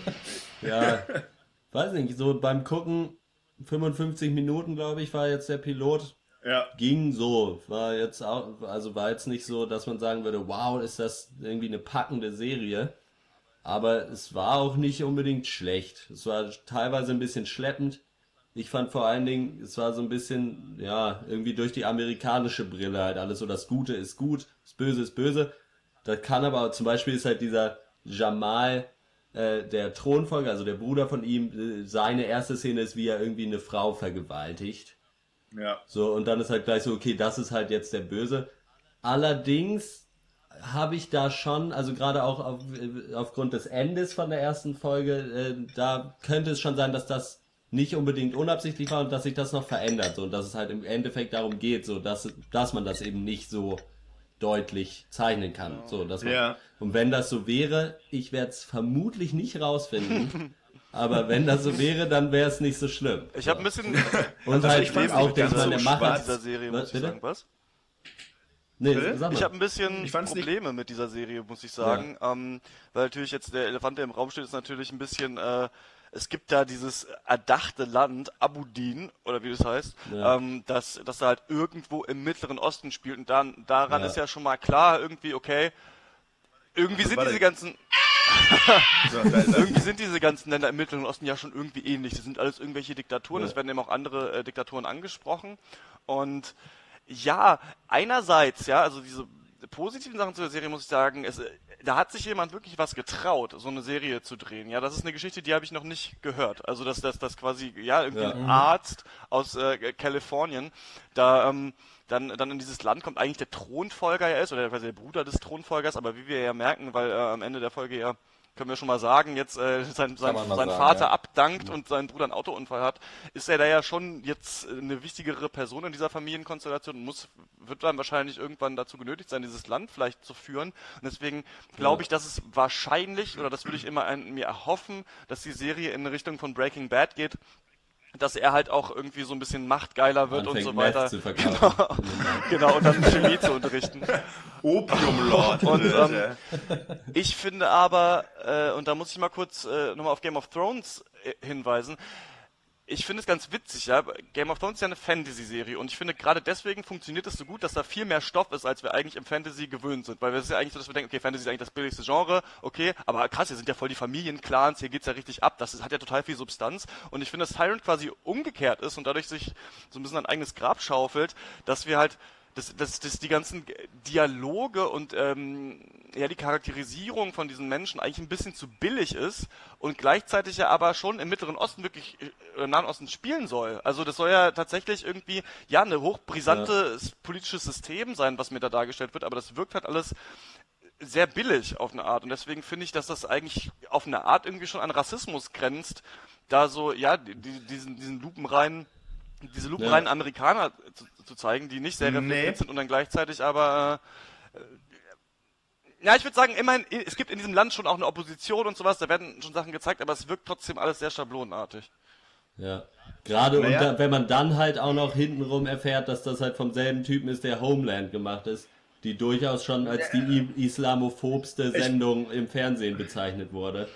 Weiß nicht, so beim Gucken 55 Minuten, glaube ich, war jetzt der Pilot.
Ja.
Ging so. War jetzt nicht so, dass man sagen würde, wow, ist das irgendwie eine packende Serie. Aber es war auch nicht unbedingt schlecht. Es war teilweise ein bisschen schleppend. Ich fand vor allen Dingen, es war so ein bisschen, irgendwie durch die amerikanische Brille halt alles so, das Gute ist gut, das Böse ist böse. Das kann aber, zum Beispiel ist halt dieser Jamal, der Thronfolger, also der Bruder von ihm, seine erste Szene ist, wie er irgendwie eine Frau vergewaltigt.
Ja.
So, und dann ist halt gleich so, okay, das ist halt jetzt der Böse. Allerdings habe ich da schon, also gerade auch aufgrund des Endes von der ersten Folge, da könnte es schon sein, dass das nicht unbedingt unabsichtlich war und dass sich das noch verändert, so, und dass es halt im Endeffekt darum geht, so, dass man das eben nicht so deutlich zeichnen kann. So, dass man,
Ja.
und wenn das so wäre, ich werde es vermutlich nicht rausfinden, aber wenn das so wäre, dann wäre es nicht so schlimm.
Ich habe ein bisschen
Und
Also
halt
ich fand's
auch
nicht
der,
ganz so
der
schwarz.
Macher
dieser Serie, muss ich
bitte?
sagen. Was?
Nee,
Bitte?
sag mal.
Ich habe ein bisschen
Ich fand's
Probleme mit dieser Serie, muss ich sagen. Weil natürlich jetzt der Elefant, der im Raum steht, ist natürlich ein bisschen... es gibt da dieses erdachte Land, Abu-Din, oder wie das heißt, das da halt irgendwo im Mittleren Osten spielt. Und daran ist ja schon mal klar, irgendwie, okay, irgendwie sind
warte.
diese ganzen...
So, da ist er.
Irgendwie sind diese ganzen Länder im Mittleren Osten ja schon irgendwie ähnlich. Das sind alles irgendwelche Diktaturen. Es werden eben auch andere Diktaturen angesprochen. Und ja, einerseits, ja, also diese positiven Sachen zu der Serie muss ich sagen, da hat sich jemand wirklich was getraut, so eine Serie zu drehen. Ja, das ist eine Geschichte, die habe ich noch nicht gehört. Also dass quasi, ja, irgendwie ein Arzt aus Kalifornien da dann in dieses Land kommt, eigentlich der Thronfolger ja ist, oder quasi der Bruder des Thronfolgers, aber wie wir ja merken, weil am Ende der Folge ja, können wir schon mal sagen, jetzt sein Vater abdankt und sein Bruder einen Autounfall hat, ist er da ja schon jetzt eine wichtigere Person in dieser Familienkonstellation und wird dann wahrscheinlich irgendwann dazu genötigt sein, dieses Land vielleicht zu führen. Und deswegen glaube ich, dass es wahrscheinlich, oder das würde ich immer mir erhoffen, dass die Serie in Richtung von Breaking Bad geht, dass er halt auch irgendwie so ein bisschen machtgeiler wird und so weiter.
Meth zu verkaufen.
Genau, und dann Chemie zu unterrichten.
Opiumlord.
Und ich finde aber, und da muss ich mal kurz nochmal auf Game of Thrones hinweisen, ich finde es ganz witzig, ja. Game of Thrones ist ja eine Fantasy-Serie und ich finde gerade deswegen funktioniert es so gut, dass da viel mehr Stoff ist, als wir eigentlich im Fantasy gewöhnt sind. Weil wir es ja eigentlich so, dass wir denken, okay, Fantasy ist eigentlich das billigste Genre, okay, aber krass, hier sind ja voll die Familienclans, hier geht's ja richtig ab, hat ja total viel Substanz und ich finde, dass Tyrant quasi umgekehrt ist und dadurch sich so ein bisschen ein eigenes Grab schaufelt, dass wir halt dass die ganzen Dialoge und die Charakterisierung von diesen Menschen eigentlich ein bisschen zu billig ist und gleichzeitig ja aber schon im Mittleren Osten wirklich im Nahen Osten spielen soll. Also das soll ja tatsächlich irgendwie eine hochbrisante politisches System sein, was mir da dargestellt wird, aber das wirkt halt alles sehr billig auf eine Art und deswegen finde ich, dass das eigentlich auf eine Art irgendwie schon an Rassismus grenzt, da so diesen lupenreinen Amerikaner zu zeigen, die nicht sehr reflektiert sind und dann gleichzeitig aber ich würde sagen, immerhin, es gibt in diesem Land schon auch eine Opposition und sowas, da werden schon Sachen gezeigt, aber es wirkt trotzdem alles sehr schablonenartig.
Ja, gerade wenn man dann halt auch noch hintenrum erfährt, dass das halt vom selben Typen ist, der Homeland gemacht ist, die durchaus schon als die islamophobste Sendung im Fernsehen bezeichnet wurde.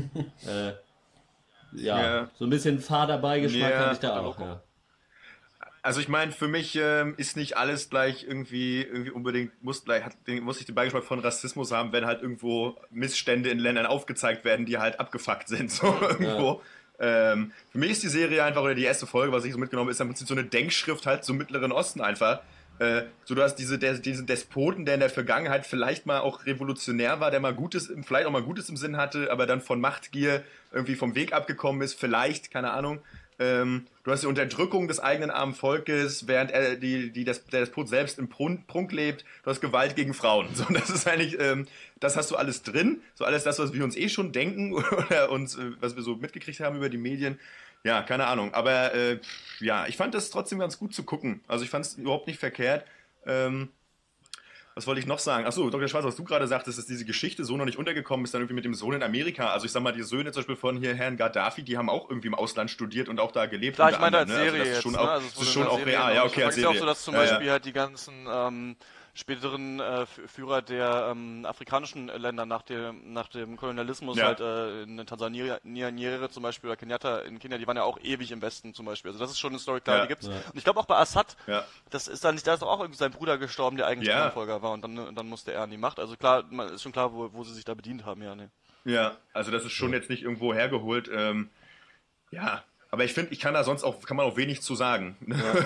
So ein bisschen Faderbeigeschmack hatte ich da auch, ja.
Also ich meine, für mich ist nicht alles gleich irgendwie unbedingt, muss ich den Beigeschmack von Rassismus haben, wenn halt irgendwo Missstände in Ländern aufgezeigt werden, die halt abgefuckt sind, so irgendwo. Für mich ist die Serie einfach, oder die erste Folge, was ich so mitgenommen habe, ist im Prinzip so eine Denkschrift halt zum Mittleren Osten einfach. So, du hast diesen Despoten, der in der Vergangenheit vielleicht mal auch revolutionär war, der mal vielleicht auch mal Gutes im Sinn hatte, aber dann von Machtgier irgendwie vom Weg abgekommen ist, vielleicht, keine Ahnung. Du hast die Unterdrückung des eigenen armen Volkes, während der Despot selbst im Prunk lebt. Du hast Gewalt gegen Frauen. So, das ist eigentlich, das hast du alles drin. So alles das, was wir uns schon denken oder uns, was wir so mitgekriegt haben über die Medien. Ja, keine Ahnung. Aber ich fand das trotzdem ganz gut zu gucken. Also ich fand es überhaupt nicht verkehrt. Was wollte ich noch sagen? Achso, Dr. Schwarz, was du gerade sagtest, dass diese Geschichte so noch nicht untergekommen ist, dann irgendwie mit dem Sohn in Amerika. Also ich sag mal, die Söhne zum Beispiel von hier Herrn Gaddafi, die haben auch irgendwie im Ausland studiert und auch da gelebt.
Klar, ich meine als Serie
also das ist schon auch, das ist schon auch real. Ja, okay, als Serie.
Es ist auch so, dass zum Beispiel halt die ganzen späteren Führer der afrikanischen Länder nach dem Kolonialismus halt in Tansania, Nyerere zum Beispiel oder Kenyatta in Kenia, die waren ja auch ewig im Westen zum Beispiel. Also das ist schon eine Story, klar, die gibt's. Und ich glaube auch bei Assad, das ist dann nicht, da ist auch irgendwie sein Bruder gestorben, der eigentlich Thronfolger war und dann musste er an die Macht. Also klar, ist schon klar, wo sie sich da bedient haben,
Ja, also das ist schon jetzt nicht irgendwo hergeholt. Aber ich finde, kann man auch wenig zu sagen.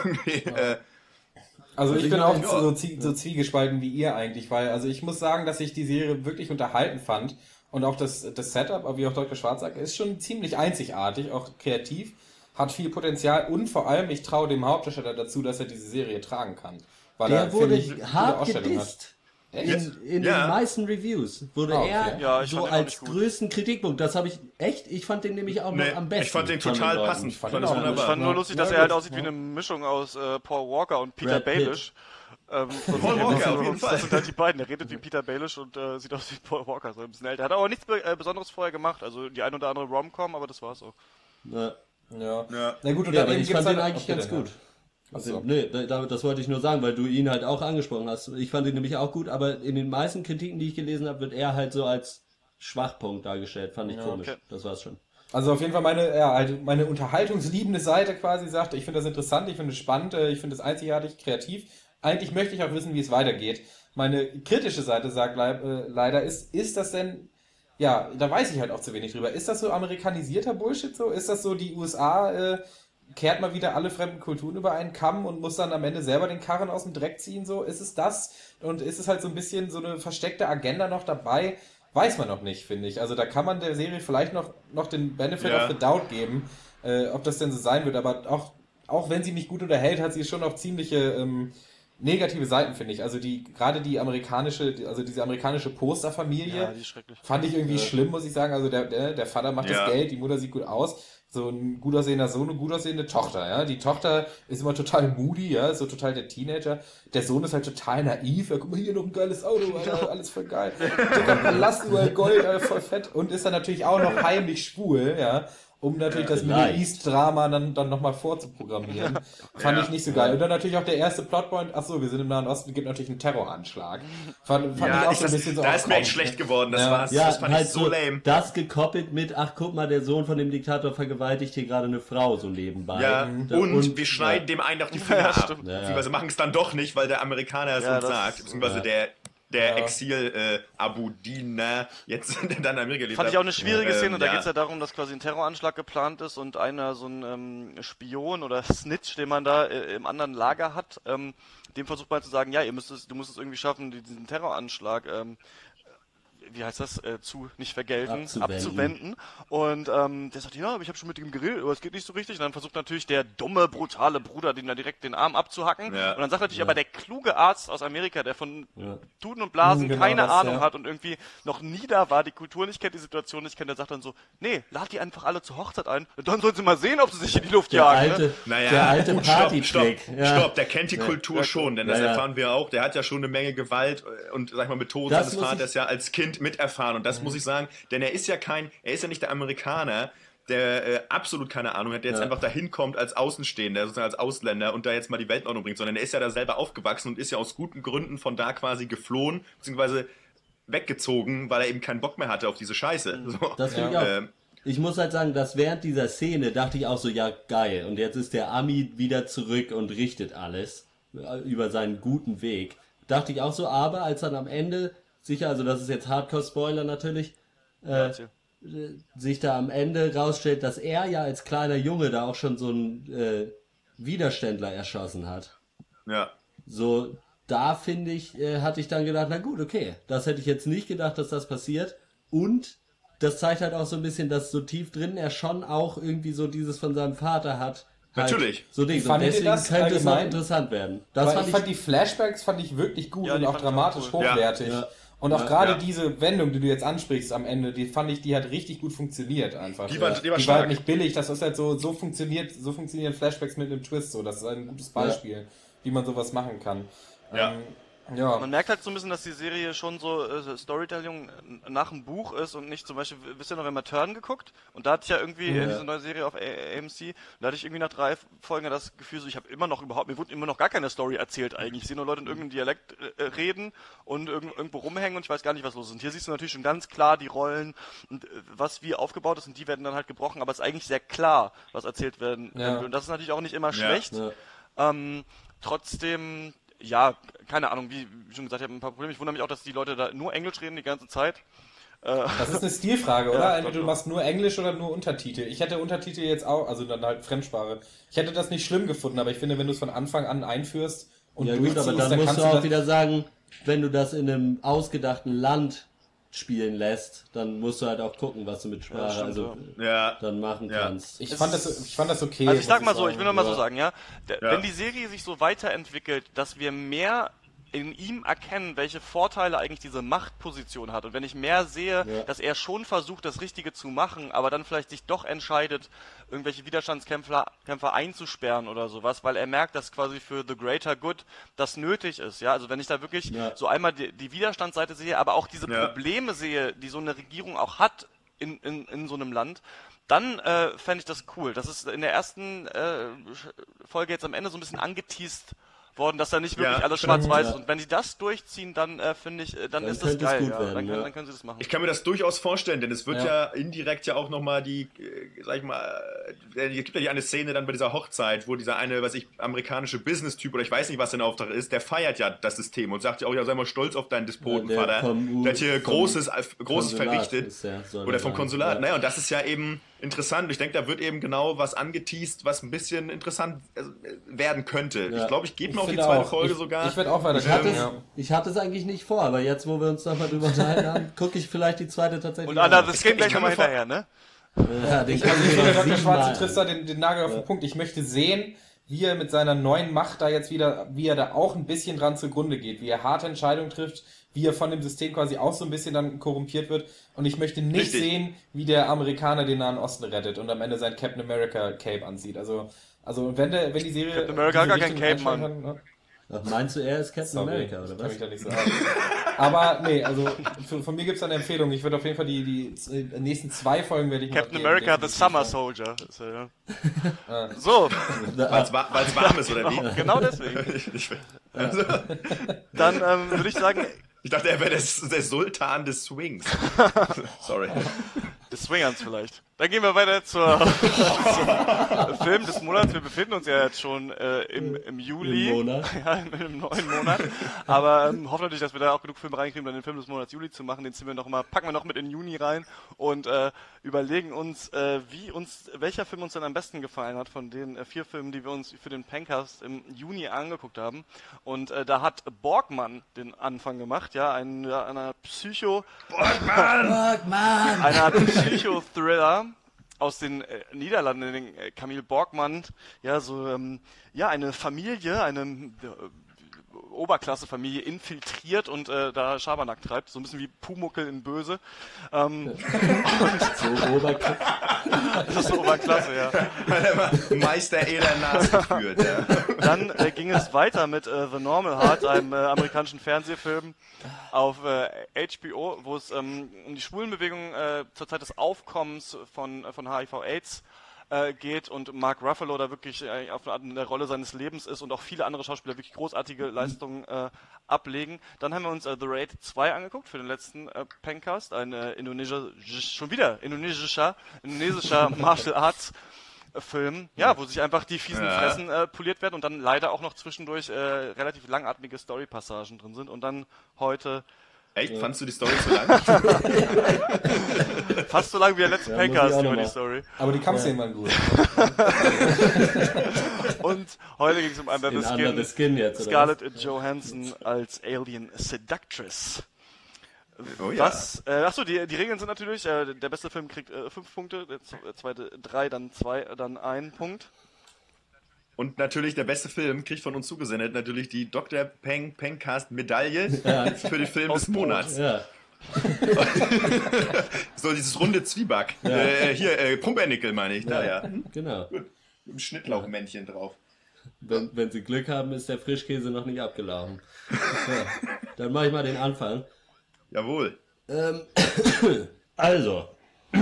Also ich bin auch so zwiegespalten wie ihr eigentlich, weil also ich muss sagen, dass ich die Serie wirklich unterhalten fand und auch das Setup, wie auch Dr. Schwarz sagt, ist schon ziemlich einzigartig, auch kreativ, hat viel Potenzial und vor allem, ich traue dem Hauptdarsteller dazu, dass er diese Serie tragen kann. Weil
der wurde hart gedisst. In den meisten Reviews wurde er so als größten Kritikpunkt. Das habe ich fand den nämlich auch noch am besten.
Ich fand den total passend.
Ich fand nur lustig, dass er halt aussieht wie eine Mischung aus Paul Walker und Peter Baelish.
Paul Walker, auf jeden Fall.
Das sind halt die beiden. Der redet wie Peter Baelish und sieht aus wie Paul Walker, so ein bisschen älter. Hat aber auch nichts Besonderes vorher gemacht. Also die ein oder andere Rom-Com, aber das war's auch.
Ja.
Na gut, und
Ja,
dann
aber ich fand den
halt
eigentlich ganz gut.
Achso.
Nee, das wollte ich nur sagen, weil du ihn halt auch angesprochen hast. Ich fand ihn nämlich auch gut, aber in den meisten Kritiken, die ich gelesen habe, wird er halt so als Schwachpunkt dargestellt. Fand ich komisch.
Okay.
Das war's schon.
Also auf jeden Fall meine unterhaltungsliebende Seite quasi sagt, ich finde das interessant, ich finde es spannend, ich finde es einzigartig, kreativ. Eigentlich möchte ich auch wissen, wie es weitergeht. Meine kritische Seite sagt leider, ist das denn, ja, da weiß ich halt auch zu wenig drüber. Ist das so amerikanisierter Bullshit so? Ist das so, die USA kehrt mal wieder alle fremden Kulturen über einen Kamm und muss dann am Ende selber den Karren aus dem Dreck ziehen? So, ist es das? Und ist es halt so ein bisschen so eine versteckte Agenda noch dabei? Weiß man noch nicht, finde ich. Also da kann man der Serie vielleicht noch den Benefit of the Doubt geben, ob das denn so sein wird. Aber auch wenn sie mich gut unterhält, hat sie schon noch ziemliche negative Seiten, finde ich. Also gerade diese amerikanische Posterfamilie,
die ist schrecklich.
fand ich irgendwie schlimm, muss ich sagen. Also der Vater macht das Geld, die Mutter sieht gut aus. So ein gut aussehender Sohn, eine gut aussehende Tochter, ja. Die Tochter ist immer total moody, ja, so total der Teenager. Der Sohn ist halt total naiv. Ja, guck mal, hier noch ein geiles Auto, Alter, alles voll geil. Lass überall Gold, Alter, voll fett. Und ist dann natürlich auch noch heimlich schwul, ja. Um natürlich das Middle East Drama dann nochmal vorzuprogrammieren. Fand ich nicht so geil. Und dann natürlich auch der erste Plotpoint, achso, wir sind im Nahen Osten, gibt natürlich einen Terroranschlag. Fand ich auch so ein bisschen so.
Da ist mir echt schlecht geworden, das fand
halt
ich so lame.
Das gekoppelt mit, ach guck mal, der Sohn von dem Diktator vergewaltigt hier gerade eine Frau so nebenbei.
Ja, und wir schneiden dem einen noch die Finger ab. Beziehungsweise machen es dann doch nicht, weil der Amerikaner es uns sagt. Beziehungsweise der Exil Abudina jetzt dann in Amerika lebt.
Fand ich auch eine schwierige Szene. Da geht es ja darum, dass quasi ein Terroranschlag geplant ist und einer so ein Spion oder Snitch, den man da im anderen Lager hat, dem versucht man zu sagen, ja, du musst es irgendwie schaffen, diesen Terroranschlag wie heißt das, nicht vergelten, abzuwenden. Und der sagt, ja, aber ich habe schon mit ihm geredet, aber es geht nicht so richtig. Und dann versucht natürlich der dumme, brutale Bruder, den da direkt den Arm abzuhacken. Ja. Und dann sagt natürlich aber der kluge Arzt aus Amerika, der von Tuten und Blasen keine Ahnung hat und irgendwie noch nie da war, die Kultur nicht kennt, die Situation nicht kennt, der sagt dann so, nee, lad die einfach alle zur Hochzeit ein, dann sollen sie mal sehen, ob sie sich in die Luft jagen.
Der alte Party-Trick.
Stopp, der kennt die Kultur schon, denn das erfahren wir auch. Der hat ja schon eine Menge Gewalt und, sag ich mal, mit Tod seines Vaters ja als Kind miterfahren. Und das muss ich sagen, denn er ist ja nicht der Amerikaner, der absolut keine Ahnung hat, der jetzt einfach dahin kommt als Außenstehender, sozusagen als Ausländer und da jetzt mal die Weltordnung bringt, sondern er ist ja da selber aufgewachsen und ist ja aus guten Gründen von da quasi geflohen, beziehungsweise weggezogen, weil er eben keinen Bock mehr hatte auf diese Scheiße. So.
Das finde ich auch. Ich muss halt sagen, dass während dieser Szene dachte ich auch so, ja geil, und jetzt ist der Ami wieder zurück und richtet alles über seinen guten Weg. Dachte ich auch so, aber als dann am Ende sicher, also das ist jetzt Hardcore-Spoiler natürlich, sich da am Ende rausstellt, dass er ja als kleiner Junge da auch schon so einen Widerständler erschossen hat.
Ja.
So, da finde ich, hatte ich dann gedacht, na gut, okay, das hätte ich jetzt nicht gedacht, dass das passiert. Und das zeigt halt auch so ein bisschen, dass so tief drin er schon auch irgendwie so dieses von seinem Vater hat.
Natürlich.
So Ding. Und deswegen könnte es noch interessant werden.
Ich fand die Flashbacks wirklich gut und auch dramatisch hochwertig. Ja. Und auch gerade diese Wendung, die du jetzt ansprichst am Ende, die fand ich, die hat richtig gut funktioniert einfach.
Die war
war halt nicht billig, das ist halt so funktionieren Flashbacks mit einem Twist, so. Das ist ein gutes Beispiel, wie man sowas machen kann.
Ja.
Ja.
Man merkt halt so ein bisschen, dass die Serie schon so Storytelling nach dem Buch ist und nicht zum Beispiel, wisst ihr noch, wenn man Turn geguckt? Und da hatte ich ja irgendwie diese neue Serie auf AMC, da hatte ich irgendwie nach 3 Folgen das Gefühl, so ich habe mir wurde immer noch gar keine Story erzählt eigentlich. Ich sehe nur Leute in irgendeinem Dialekt reden und irgendwo rumhängen und ich weiß gar nicht, was los ist. Und hier siehst du natürlich schon ganz klar die Rollen und was wie aufgebaut ist und die werden dann halt gebrochen, aber es ist eigentlich sehr klar, was erzählt werden will. Und das ist natürlich auch nicht immer schlecht. Ja. Trotzdem, ja, keine Ahnung, wie schon gesagt, ich habe ein paar Probleme. Ich wundere mich auch, dass die Leute da nur Englisch reden die ganze Zeit.
Das ist eine Stilfrage, oder? Entweder du machst nur Englisch oder nur Untertitel. Ich hätte Untertitel jetzt auch, also dann halt Fremdsprache. Ich hätte das nicht schlimm gefunden, aber ich finde, wenn du es von Anfang an einführst und
durchziehst, aber dann musst du auch wieder sagen, wenn du das in einem ausgedachten Land spielen lässt, dann musst du halt auch gucken, was du mit Sprache dann machen kannst.
Ich fand das okay.
Also ich sag mal so, ich will noch mal so sagen, ja, wenn die Serie sich so weiterentwickelt, dass wir mehr in ihm erkennen, welche Vorteile eigentlich diese Machtposition hat. Und wenn ich mehr sehe, dass er schon versucht, das Richtige zu machen, aber dann vielleicht sich doch entscheidet, irgendwelche Widerstandskämpfer einzusperren oder sowas, weil er merkt, dass quasi für the greater good das nötig ist. Ja, also wenn ich da wirklich so einmal die Widerstandsseite sehe, aber auch diese Probleme sehe, die so eine Regierung auch hat in so einem Land, dann fände ich das cool. Das ist in der ersten Folge jetzt am Ende so ein bisschen angeteast worden, dass da nicht wirklich alles schwarz-weiß ist. Und wenn sie das durchziehen, dann finde ich, dann ist das geil. Dann können sie das machen.
Ich kann mir das durchaus vorstellen, denn es wird ja indirekt ja auch nochmal die, sag ich mal, es gibt ja die eine Szene dann bei dieser Hochzeit, wo dieser eine, amerikanische Business-Typ oder ich weiß nicht, was sein Auftrag ist, der feiert ja das System und sagt ja auch, ja, sei mal stolz auf deinen Despotenvater. Der hat hier Großes verrichtet. Oder vom Konsulat. Ja. Naja, und das ist ja eben interessant. Ich denke, da wird eben genau was angeteast, was ein bisschen interessant werden könnte. Ja. Ich glaube, ich gebe mir auch die zweite Folge sogar.
Ich werde auch weiter
ich hatte es eigentlich nicht vor, aber jetzt, wo wir uns nochmal drüber unterhalten haben, gucke ich vielleicht die zweite tatsächlich.
Und Anna, das geht gleich nochmal hinterher, ne?
Ja, ich finde, Dr. Schwarz, du triffst da den Nagel auf den Punkt. Ich möchte sehen, wie er mit seiner neuen Macht da jetzt wieder, wie er da auch ein bisschen dran zugrunde geht, wie er harte Entscheidungen trifft, wie er von dem System quasi auch so ein bisschen dann korrumpiert wird. Und ich möchte nicht sehen, wie der Amerikaner den Nahen Osten rettet und am Ende sein Captain America Cape anzieht. Also wenn die Serie...
Captain America hat gar kein Cape, Mann.
Ne? Meinst du, er ist Captain America, oder was?
Kann ich da nicht sagen. Aber nee, also von mir gibt's eine Empfehlung. Ich würde auf jeden Fall die nächsten 2 Folgen werde ich
Captain America, the Summer Soldier. So.
Weil es warm ist, oder wie?
Genau deswegen. Dann würde ich sagen...
Ich dachte, er wäre der Sultan des Swings. Sorry.
Des Swingerns vielleicht. Dann gehen wir weiter zum Film des Monats. Wir befinden uns ja jetzt schon im Juli. Im neuen Monat. Aber hoffen natürlich, dass wir da auch genug Filme reinkriegen, um den Film des Monats Juli zu machen. Den packen wir noch mit in Juni rein und überlegen uns, welcher Film uns denn am besten gefallen hat von den 4 Filmen, die wir uns für den Pencast im Juni angeguckt haben. Und da hat Borgman den Anfang gemacht, einer Psychothriller aus den Niederlanden, den Camille Borgman, eine Familie, eine Oberklassefamilie infiltriert und da Schabernack treibt, so ein bisschen wie Pumuckl in Böse. Das ist so Oberklasse, ja.
Meister Elernas geführt, ja.
Dann ging es weiter mit The Normal Heart, einem amerikanischen Fernsehfilm auf HBO, wo es um die Schwulenbewegung zur Zeit des Aufkommens von HIV/AIDS geht und Mark Ruffalo da wirklich auf eine der Rolle seines Lebens ist und auch viele andere Schauspieler wirklich großartige Leistungen ablegen. Dann haben wir uns The Raid 2 angeguckt für den letzten Pencast, ein indonesischer Martial Arts Film, wo sich einfach die fiesen Fressen poliert werden und dann leider auch noch zwischendurch relativ langatmige Story-Passagen drin sind und dann heute...
Echt? Fandst du die Story zu lang?
Fast so lang wie der letzte Pencast über die Story.
Aber die Kampfszenen gut.
Und heute ging es um Under the Skin jetzt, Scarlett Johansson als Alien Seductress.
Oh ja.
Achso, die Regeln sind natürlich, der beste Film kriegt 5 Punkte, der zweite 3, dann 2, dann 1 Punkt.
Und natürlich der beste Film kriegt von uns zugesendet natürlich die Dr. Pencast Medaille für den Film des Monats. Ja. So dieses runde Zwieback. Pumpernickel meine ich. Ja.
Genau.
Gut. Mit einem Schnittlauchmännchen drauf.
Wenn Sie Glück haben, ist der Frischkäse noch nicht abgelaufen. Ja. Dann mache ich mal den Anfang.
Jawohl.
Also.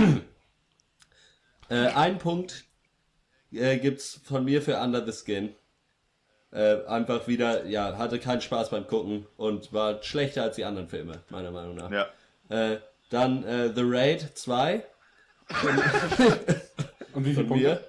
Ein Punkt gibt's von mir für Under the Skin. Einfach wieder, hatte keinen Spaß beim Gucken und war schlechter als die anderen Filme, meiner Meinung nach.
Ja.
Dann The Raid 2.
Und wie viele
Punkte?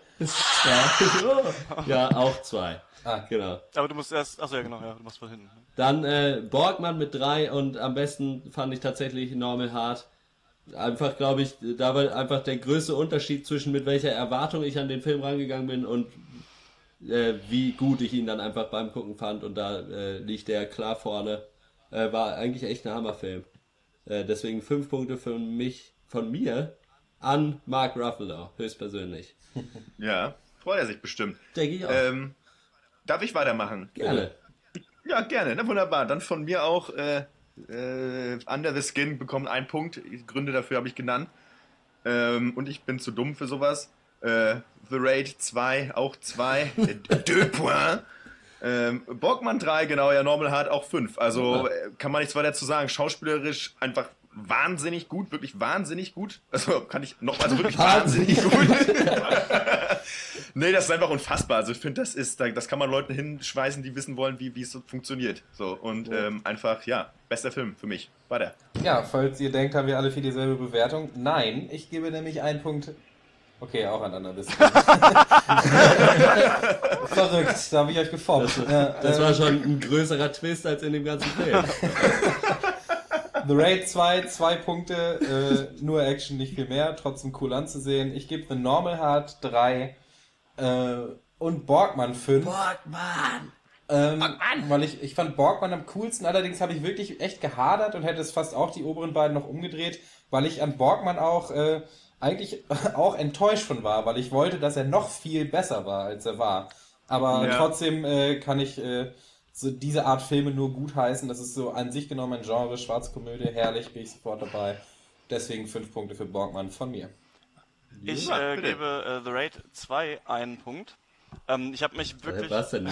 Ja, auch 2. Genau.
Aber du musst erst, du musst von hinten.
Dann Borgman mit 3 und am besten fand ich tatsächlich Normal Heart. Einfach, glaube ich, da war einfach der größte Unterschied zwischen mit welcher Erwartung ich an den Film rangegangen bin und wie gut ich ihn dann einfach beim Gucken fand. Und da liegt der klar vorne. War eigentlich echt ein Hammerfilm. Deswegen 5 Punkte von mir an Mark Ruffalo, höchstpersönlich.
Ja, freut er sich bestimmt.
Denke ich auch.
Darf ich weitermachen?
Gerne.
Ja, gerne. Na, wunderbar. Dann von mir auch Under the Skin bekommt 1 Punkt. Gründe dafür habe ich genannt. Und ich bin zu dumm für sowas. The Raid 2 auch 2. 2 points. Borgmann 3, genau, ja, Normal Heart auch 5. Also kann man nichts weiter dazu sagen. Schauspielerisch einfach wahnsinnig gut, wirklich wahnsinnig gut. Also wirklich wahnsinnig gut. Nee, das ist einfach unfassbar. Also ich finde, das kann man Leuten hinschmeißen, die wissen wollen, wie es so funktioniert. So, und einfach, ja, bester Film für mich. Weiter.
Ja, falls ihr denkt, haben wir alle 4 dieselbe Bewertung. Nein, ich gebe nämlich 1 Punkt. Okay, auch an anderen Listen. Verrückt, da habe ich euch gefoppt.
Das war schon ein größerer Twist als in dem ganzen Film.
The Raid 2 Punkte, nur Action, nicht viel mehr, trotzdem cool anzusehen. Ich gebe The Normal Heart 3 und Borgmann 5.
Borgmann!
Weil ich fand Borgmann am coolsten, allerdings habe ich wirklich echt gehadert und hätte es fast auch die oberen beiden noch umgedreht, weil ich an Borgmann auch eigentlich auch enttäuscht von war, weil ich wollte, dass er noch viel besser war, als er war. Aber trotzdem kann ich so diese Art Filme nur gutheißen. Das ist so an sich genommen ein Genre, Schwarzkomödie, herrlich, bin ich sofort dabei. Deswegen 5 Punkte für Borgmann von mir.
Ich gebe The Raid 2 einen Punkt. Ich habe mich wirklich...
Was denn?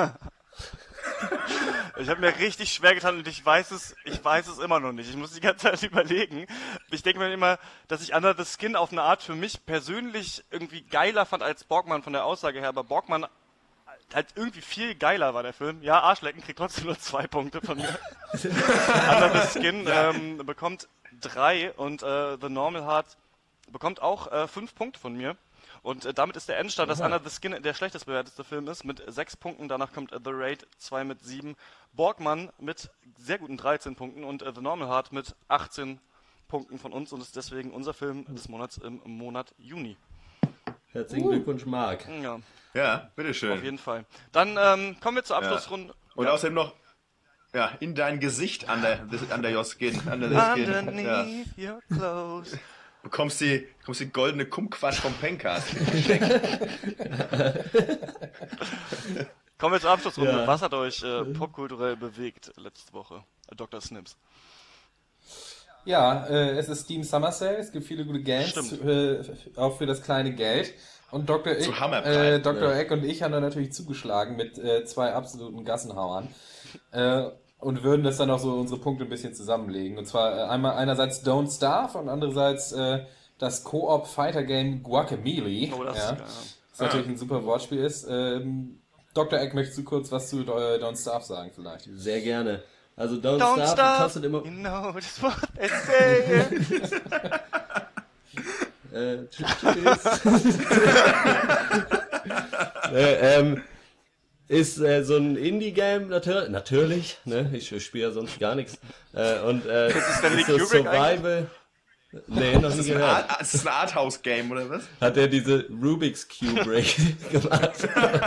Ich habe mir richtig schwer getan und ich weiß es immer noch nicht. Ich muss die ganze Zeit überlegen. Ich denke mir immer, dass ich Under the Skin auf eine Art für mich persönlich irgendwie geiler fand als Borgmann von der Aussage her, aber Borgmann halt irgendwie viel geiler war der Film. Ja, Arschlecken kriegt trotzdem nur 2 Punkte von mir. Under the Skin bekommt 3 und The Normal Heart bekommt auch 5 Punkte von mir. Und damit ist der Endstand, dass Under the Skin der schlechtest bewertete Film ist, mit 6 Punkten. Danach kommt The Raid 2 mit 7. Borgmann mit sehr guten 13 Punkten und The Normal Heart mit 18 Punkten von uns und ist deswegen unser Film des Monats im Monat Juni.
Herzlichen Glückwunsch, Marc.
Ja, bitteschön.
Auf jeden Fall. Dann kommen wir zur Abschlussrunde.
Und außerdem noch, in dein Gesicht under your skin. Under the skin.
Underneath your clothes.
Bekommst die goldene Kumquatsch vom Pencast.
Kommen wir zur Abschlussrunde. Ja. Was hat euch popkulturell bewegt letzte Woche? Dr. Snips.
Ja, es ist Steam Summer Sale. Es gibt viele gute Games, auch für das kleine Geld. Und Dr. Egg und ich haben da natürlich zugeschlagen mit 2 absoluten Gassenhauern. Und würden das dann auch so unsere Punkte ein bisschen zusammenlegen. Und zwar einerseits Don't Starve und andererseits das Co-op Fighter Game Guacamelee. Oh, das natürlich ein super Wortspiel ist. Dr. Egg, möchtest du kurz was zu Don't Starve sagen vielleicht?
Sehr gerne. Also Don't Starve kostet immer...
You know just what they say.
Tschüss. Ist so ein Indie-Game natürlich, ne? Ich spiele ja sonst gar nichts. Und ist so Survival. Nee, noch nie gehört.
Ist das ein Arthouse-Game oder was?
Hat er diese Rubik's Cube gemacht?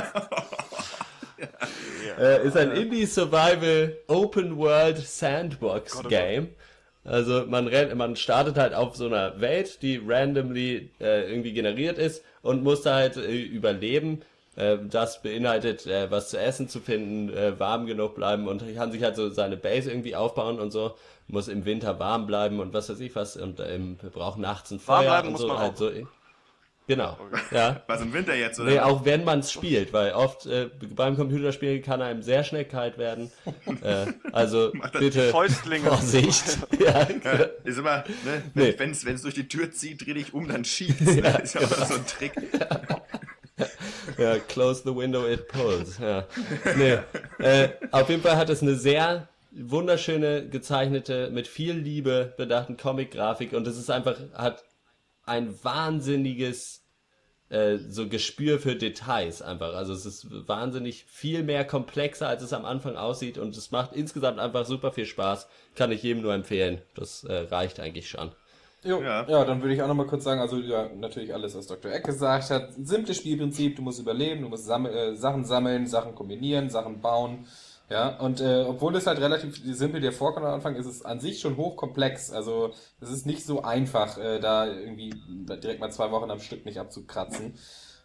Ist ein Indie-Survival Open-World Sandbox-Game. Also man startet halt auf so einer Welt, die randomly irgendwie generiert ist und muss da halt überleben. Das beinhaltet, was zu essen zu finden, warm genug bleiben und kann sich halt so seine Base irgendwie aufbauen und so. Muss im Winter warm bleiben und was weiß ich was. Und wir brauchen nachts ein Feuer
bleiben
und
muss
so.
Man
halt
auch.
So. Genau. Ja.
Was im Winter jetzt, oder?
Nee, auch wenn man es spielt, weil oft beim Computerspielen kann einem sehr schnell kalt werden. Also bitte Vorsicht.
Ja, ist immer, ne, wenn es durch die Tür zieht, dreh dich um, dann schießt. Ne? Ist ja immer so ein Trick.
Ja, close the window, it pulls. Ja. Nee. Auf jeden Fall hat es eine sehr wunderschöne, gezeichnete, mit viel Liebe bedachten Comic-Grafik und es ist einfach, hat ein wahnsinniges so Gespür für Details einfach. Also es ist wahnsinnig viel mehr komplexer, als es am Anfang aussieht und es macht insgesamt einfach super viel Spaß. Kann ich jedem nur empfehlen. Das reicht eigentlich schon.
Jo, ja, dann würde ich auch nochmal kurz sagen, also ja, natürlich alles, was Dr. Egg gesagt hat. Simples Spielprinzip, du musst überleben, du musst Sachen sammeln, Sachen kombinieren, Sachen bauen. Ja, und obwohl es halt relativ simpel dir vorkommt am Anfang, ist es an sich schon hochkomplex. Also es ist nicht so einfach, da irgendwie direkt mal 2 Wochen am Stück nicht abzukratzen.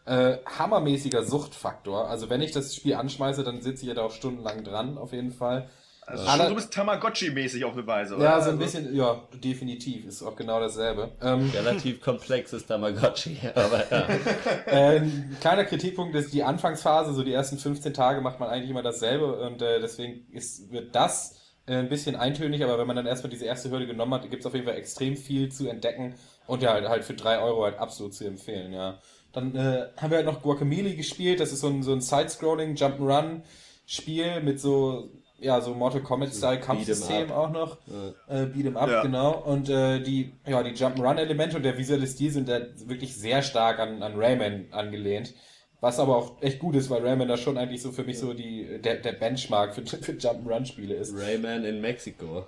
Hammermäßiger Suchtfaktor. Also wenn ich das Spiel anschmeiße, dann sitze ich ja da auch stundenlang dran, auf jeden Fall.
Also schon so ein bisschen Tamagotchi-mäßig auf eine Weise, oder?
Ja, so ein bisschen, ja, definitiv, ist auch genau dasselbe.
Relativ komplexes Tamagotchi, aber ja.
Ein kleiner Kritikpunkt ist die Anfangsphase, so die ersten 15 Tage macht man eigentlich immer dasselbe und deswegen wird das ein bisschen eintönig, aber wenn man dann erstmal diese erste Hürde genommen hat, gibt es auf jeden Fall extrem viel zu entdecken und ja, halt für 3 Euro halt absolut zu empfehlen, ja. Dann haben wir halt noch Guacamelee gespielt, das ist so ein Side-Scrolling Jump'n'Run-Spiel mit so Mortal Kombat-Style Kampfsystem auch noch. Beat'em Up,
Ja.
genau. Und die Jump'n'Run-Elemente und der visuelle Stil sind da wirklich sehr stark an Rayman angelehnt. Was aber auch echt gut ist, weil Rayman da schon eigentlich so für mich so der Benchmark für Jump'n'Run-Spiele ist.
Rayman in Mexiko.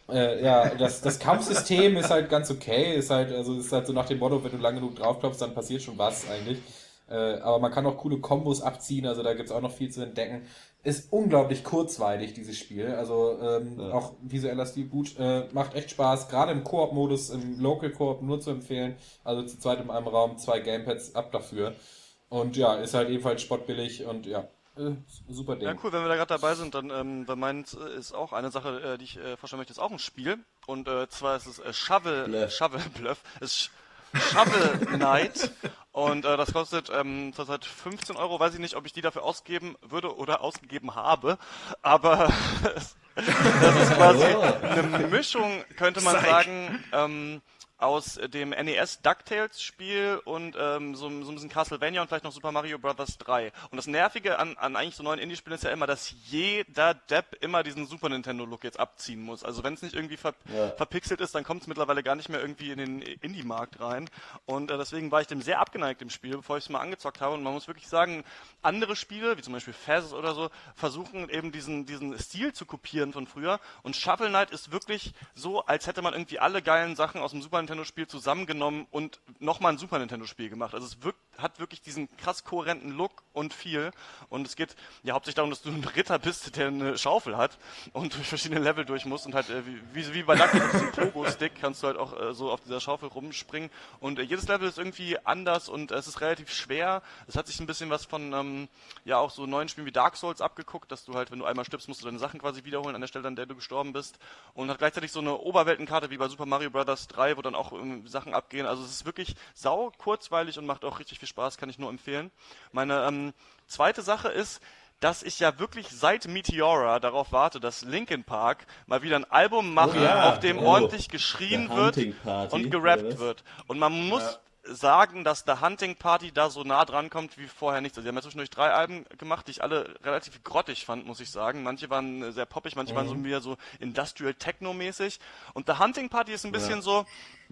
Das Kampfsystem ist halt ganz okay, ist halt so nach dem Motto, wenn du lange genug draufklopfst, dann passiert schon was eigentlich. Aber man kann auch coole Kombos abziehen, also da gibt's auch noch viel zu entdecken. Ist unglaublich kurzweilig, dieses Spiel, also auch visueller Stil gut, macht echt Spaß, gerade im Koop-Modus, im Local-Koop nur zu empfehlen, also zu zweit in einem Raum, 2 Gamepads ab dafür. Und ja, ist halt ebenfalls spottbillig und ja, super Ding.
Ja, cool, wenn wir da gerade dabei sind, dann bei meins ist auch eine Sache, die ich vorstellen möchte, ist auch ein Spiel. Und zwar ist es Shovel Bluff. Es ist Shovel Knight. Und das kostet zurzeit 15 Euro. Weiß ich nicht, ob ich die dafür ausgeben würde oder ausgegeben habe. Aber das ist quasi eine Mischung, könnte man sagen, aus dem NES DuckTales Spiel und so ein bisschen Castlevania und vielleicht noch Super Mario Bros. 3. Und das Nervige an eigentlich so neuen Indie-Spielen ist ja immer, dass jeder Depp immer diesen Super Nintendo-Look jetzt abziehen muss. Also wenn es nicht irgendwie verpixelt ist, dann kommt es mittlerweile gar nicht mehr irgendwie in den Indie-Markt rein. Und deswegen war ich dem sehr abgeneigt im Spiel, bevor ich es mal angezockt habe. Und man muss wirklich sagen, andere Spiele, wie zum Beispiel Fez oder so, versuchen eben diesen Stil zu kopieren von früher. Und Shovel Knight ist wirklich so, als hätte man irgendwie alle geilen Sachen aus dem Super Nintendo-Spiel zusammengenommen und nochmal ein Super Nintendo-Spiel gemacht. Also es hat wirklich diesen krass kohärenten Look und viel. Und es geht ja hauptsächlich darum, dass du ein Ritter bist, der eine Schaufel hat und durch verschiedene Level durch musst und halt wie bei Lucky auf diesem Pogo-Stick kannst du halt auch so auf dieser Schaufel rumspringen. Und jedes Level ist irgendwie anders und es ist relativ schwer. Es hat sich ein bisschen was von auch so neuen Spielen wie Dark Souls abgeguckt, dass du halt, wenn du einmal stirbst, musst du deine Sachen quasi wiederholen an der Stelle, an der du gestorben bist. Und hat gleichzeitig so eine Oberweltenkarte wie bei Super Mario Bros. 3, wo dann auch Sachen abgehen. Also es ist wirklich sau kurzweilig und macht auch richtig viel Spaß, kann ich nur empfehlen. Meine zweite Sache ist, dass ich ja wirklich seit Meteora darauf warte, dass Linkin Park mal wieder ein Album macht, auf dem ordentlich geschrien wird und gerappt wird. Und man muss sagen, dass The Hunting Party da so nah dran kommt wie vorher nichts. Also sie haben ja zwischendurch 3 Alben gemacht, die ich alle relativ grottig fand, muss ich sagen. Manche waren sehr poppig, manche waren so mehr so Industrial Techno mäßig. Und The Hunting Party ist ein bisschen so...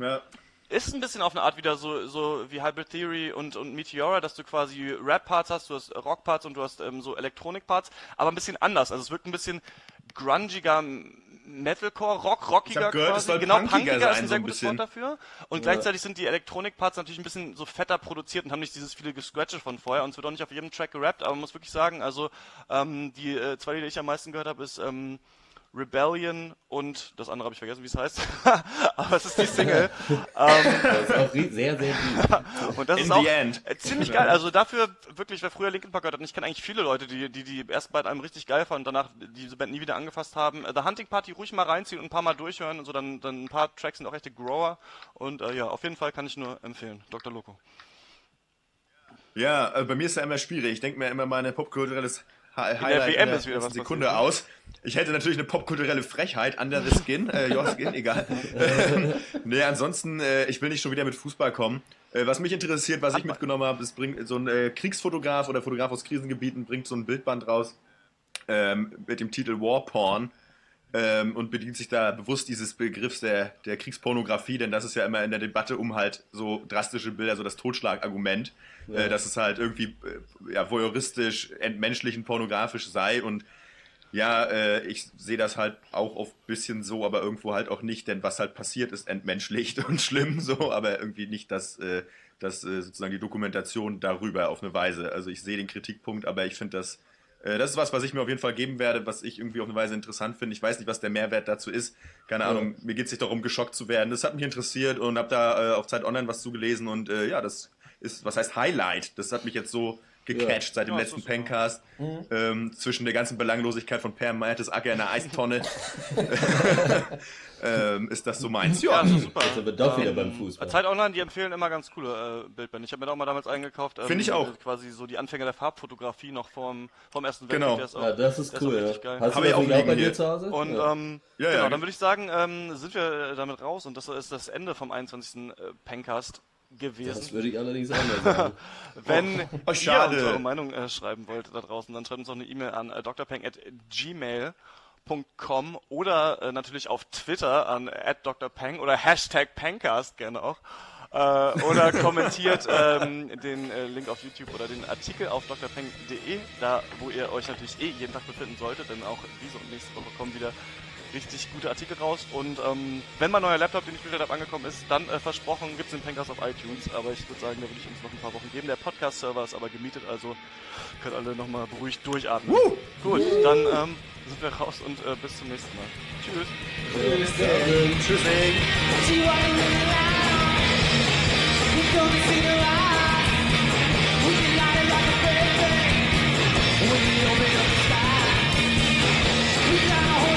Ist ein bisschen auf eine Art wieder so wie Hybrid Theory und Meteora, dass du quasi Rap-Parts hast, du hast Rock-Parts und du hast so Elektronik-Parts, aber ein bisschen anders. Also es wirkt ein bisschen grungiger Metalcore, rockiger quasi. Genau, punkiger ist ein sehr gutes Wort dafür. Und gleichzeitig sind die Elektronik-Parts natürlich ein bisschen so fetter produziert und haben nicht dieses viele Gescratche von vorher. Und es wird auch nicht auf jedem Track gerappt, aber man muss wirklich sagen, also die 2 Lieder, die ich am meisten gehört habe, ist Rebellion und das andere habe ich vergessen, wie es heißt. Aber es ist die Single.
Das ist auch sehr, sehr gut.
Und das ist auch ziemlich geil. Also dafür wirklich, wer früher Linkin Park gehört hat, und ich kenne eigentlich viele Leute, die ersten beiden Alben richtig geil fanden und danach diese Band nie wieder angefasst haben. The Hunting Party ruhig mal reinziehen und ein paar Mal durchhören und so, dann ein paar Tracks sind auch echte Grower. Und auf jeden Fall kann ich nur empfehlen. Dr. Loco.
Ja, bei mir ist ja immer schwierig. Ich denke mir immer meine popkulturelles Highlight
WM ist wieder was
Sekunde
passiert.
aus. Ich hätte natürlich eine popkulturelle Frechheit, Under the Skin, Your Skin, egal. Nee, ansonsten, ich will nicht schon wieder mit Fußball kommen. Was mich interessiert, was ich mitgenommen habe, ist, bringt so ein Kriegsfotograf oder Fotograf aus Krisengebieten, bringt so ein Bildband raus mit dem Titel War Porn und bedient sich da bewusst dieses Begriffs der Kriegspornografie, denn das ist ja immer in der Debatte um halt so drastische Bilder, so das Totschlagargument, dass es halt irgendwie voyeuristisch, entmenschlichend, pornografisch sei und ich sehe das halt auch oft ein bisschen so, aber irgendwo halt auch nicht, denn was halt passiert ist entmenschlicht und schlimm so, aber irgendwie nicht das sozusagen die Dokumentation darüber auf eine Weise. Also ich sehe den Kritikpunkt, aber ich finde das ist was ich mir auf jeden Fall geben werde, was ich irgendwie auf eine Weise interessant finde. Ich weiß nicht, was der Mehrwert dazu ist. Keine Ahnung, mir geht es nicht darum, geschockt zu werden. Das hat mich interessiert und habe da auf Zeit Online was zugelesen und das was heißt Highlight? Das hat mich jetzt so gecatcht seit dem letzten Pencast. Zwischen der ganzen Belanglosigkeit von Per Mertesacker in der Eistonne ist das so meins. Ja,
super.
Jetzt sind wir doch wieder beim Fußball.
Zeit Online, die empfehlen immer ganz coole Bildbände. Ich habe mir auch mal damals eingekauft.
Finde ich auch.
Quasi so die Anfänge der Farbfotografie noch vom Ersten Weltkrieg.
Genau.
Der ist auch,
Ja, das ist cool.
richtig geil.
Hast
Hab
du
ich
das
auch
nicht auch bei
liegen
dir
hier.
zu Hause?
Und
ja.
genau, dann würde ich sagen, sind wir damit raus und das ist das Ende vom 21. Pencast gewesen.
Das würde ich allerdings anders sagen.
Wenn ihr
schade.
uns eure Meinung schreiben wollt da draußen, dann schreibt uns auch eine E-Mail an drpeng@gmail.com oder natürlich auf Twitter an @drpeng oder #Pencast gerne auch. Oder kommentiert den Link auf YouTube oder den Artikel auf drpeng.de, da wo ihr euch natürlich jeden Tag befinden solltet, denn auch diese und nächste Woche kommen wieder richtig gute Artikel raus. Und wenn mein neuer Laptop, den ich bestellt habe, angekommen ist, dann versprochen, gibt es den Pencast auf iTunes. Aber ich würde sagen, da würde ich uns noch ein paar Wochen geben. Der Podcast-Server ist aber gemietet, also könnt alle nochmal beruhigt durchatmen. Gut, dann sind wir raus und bis zum nächsten Mal. Tschüss.
We got a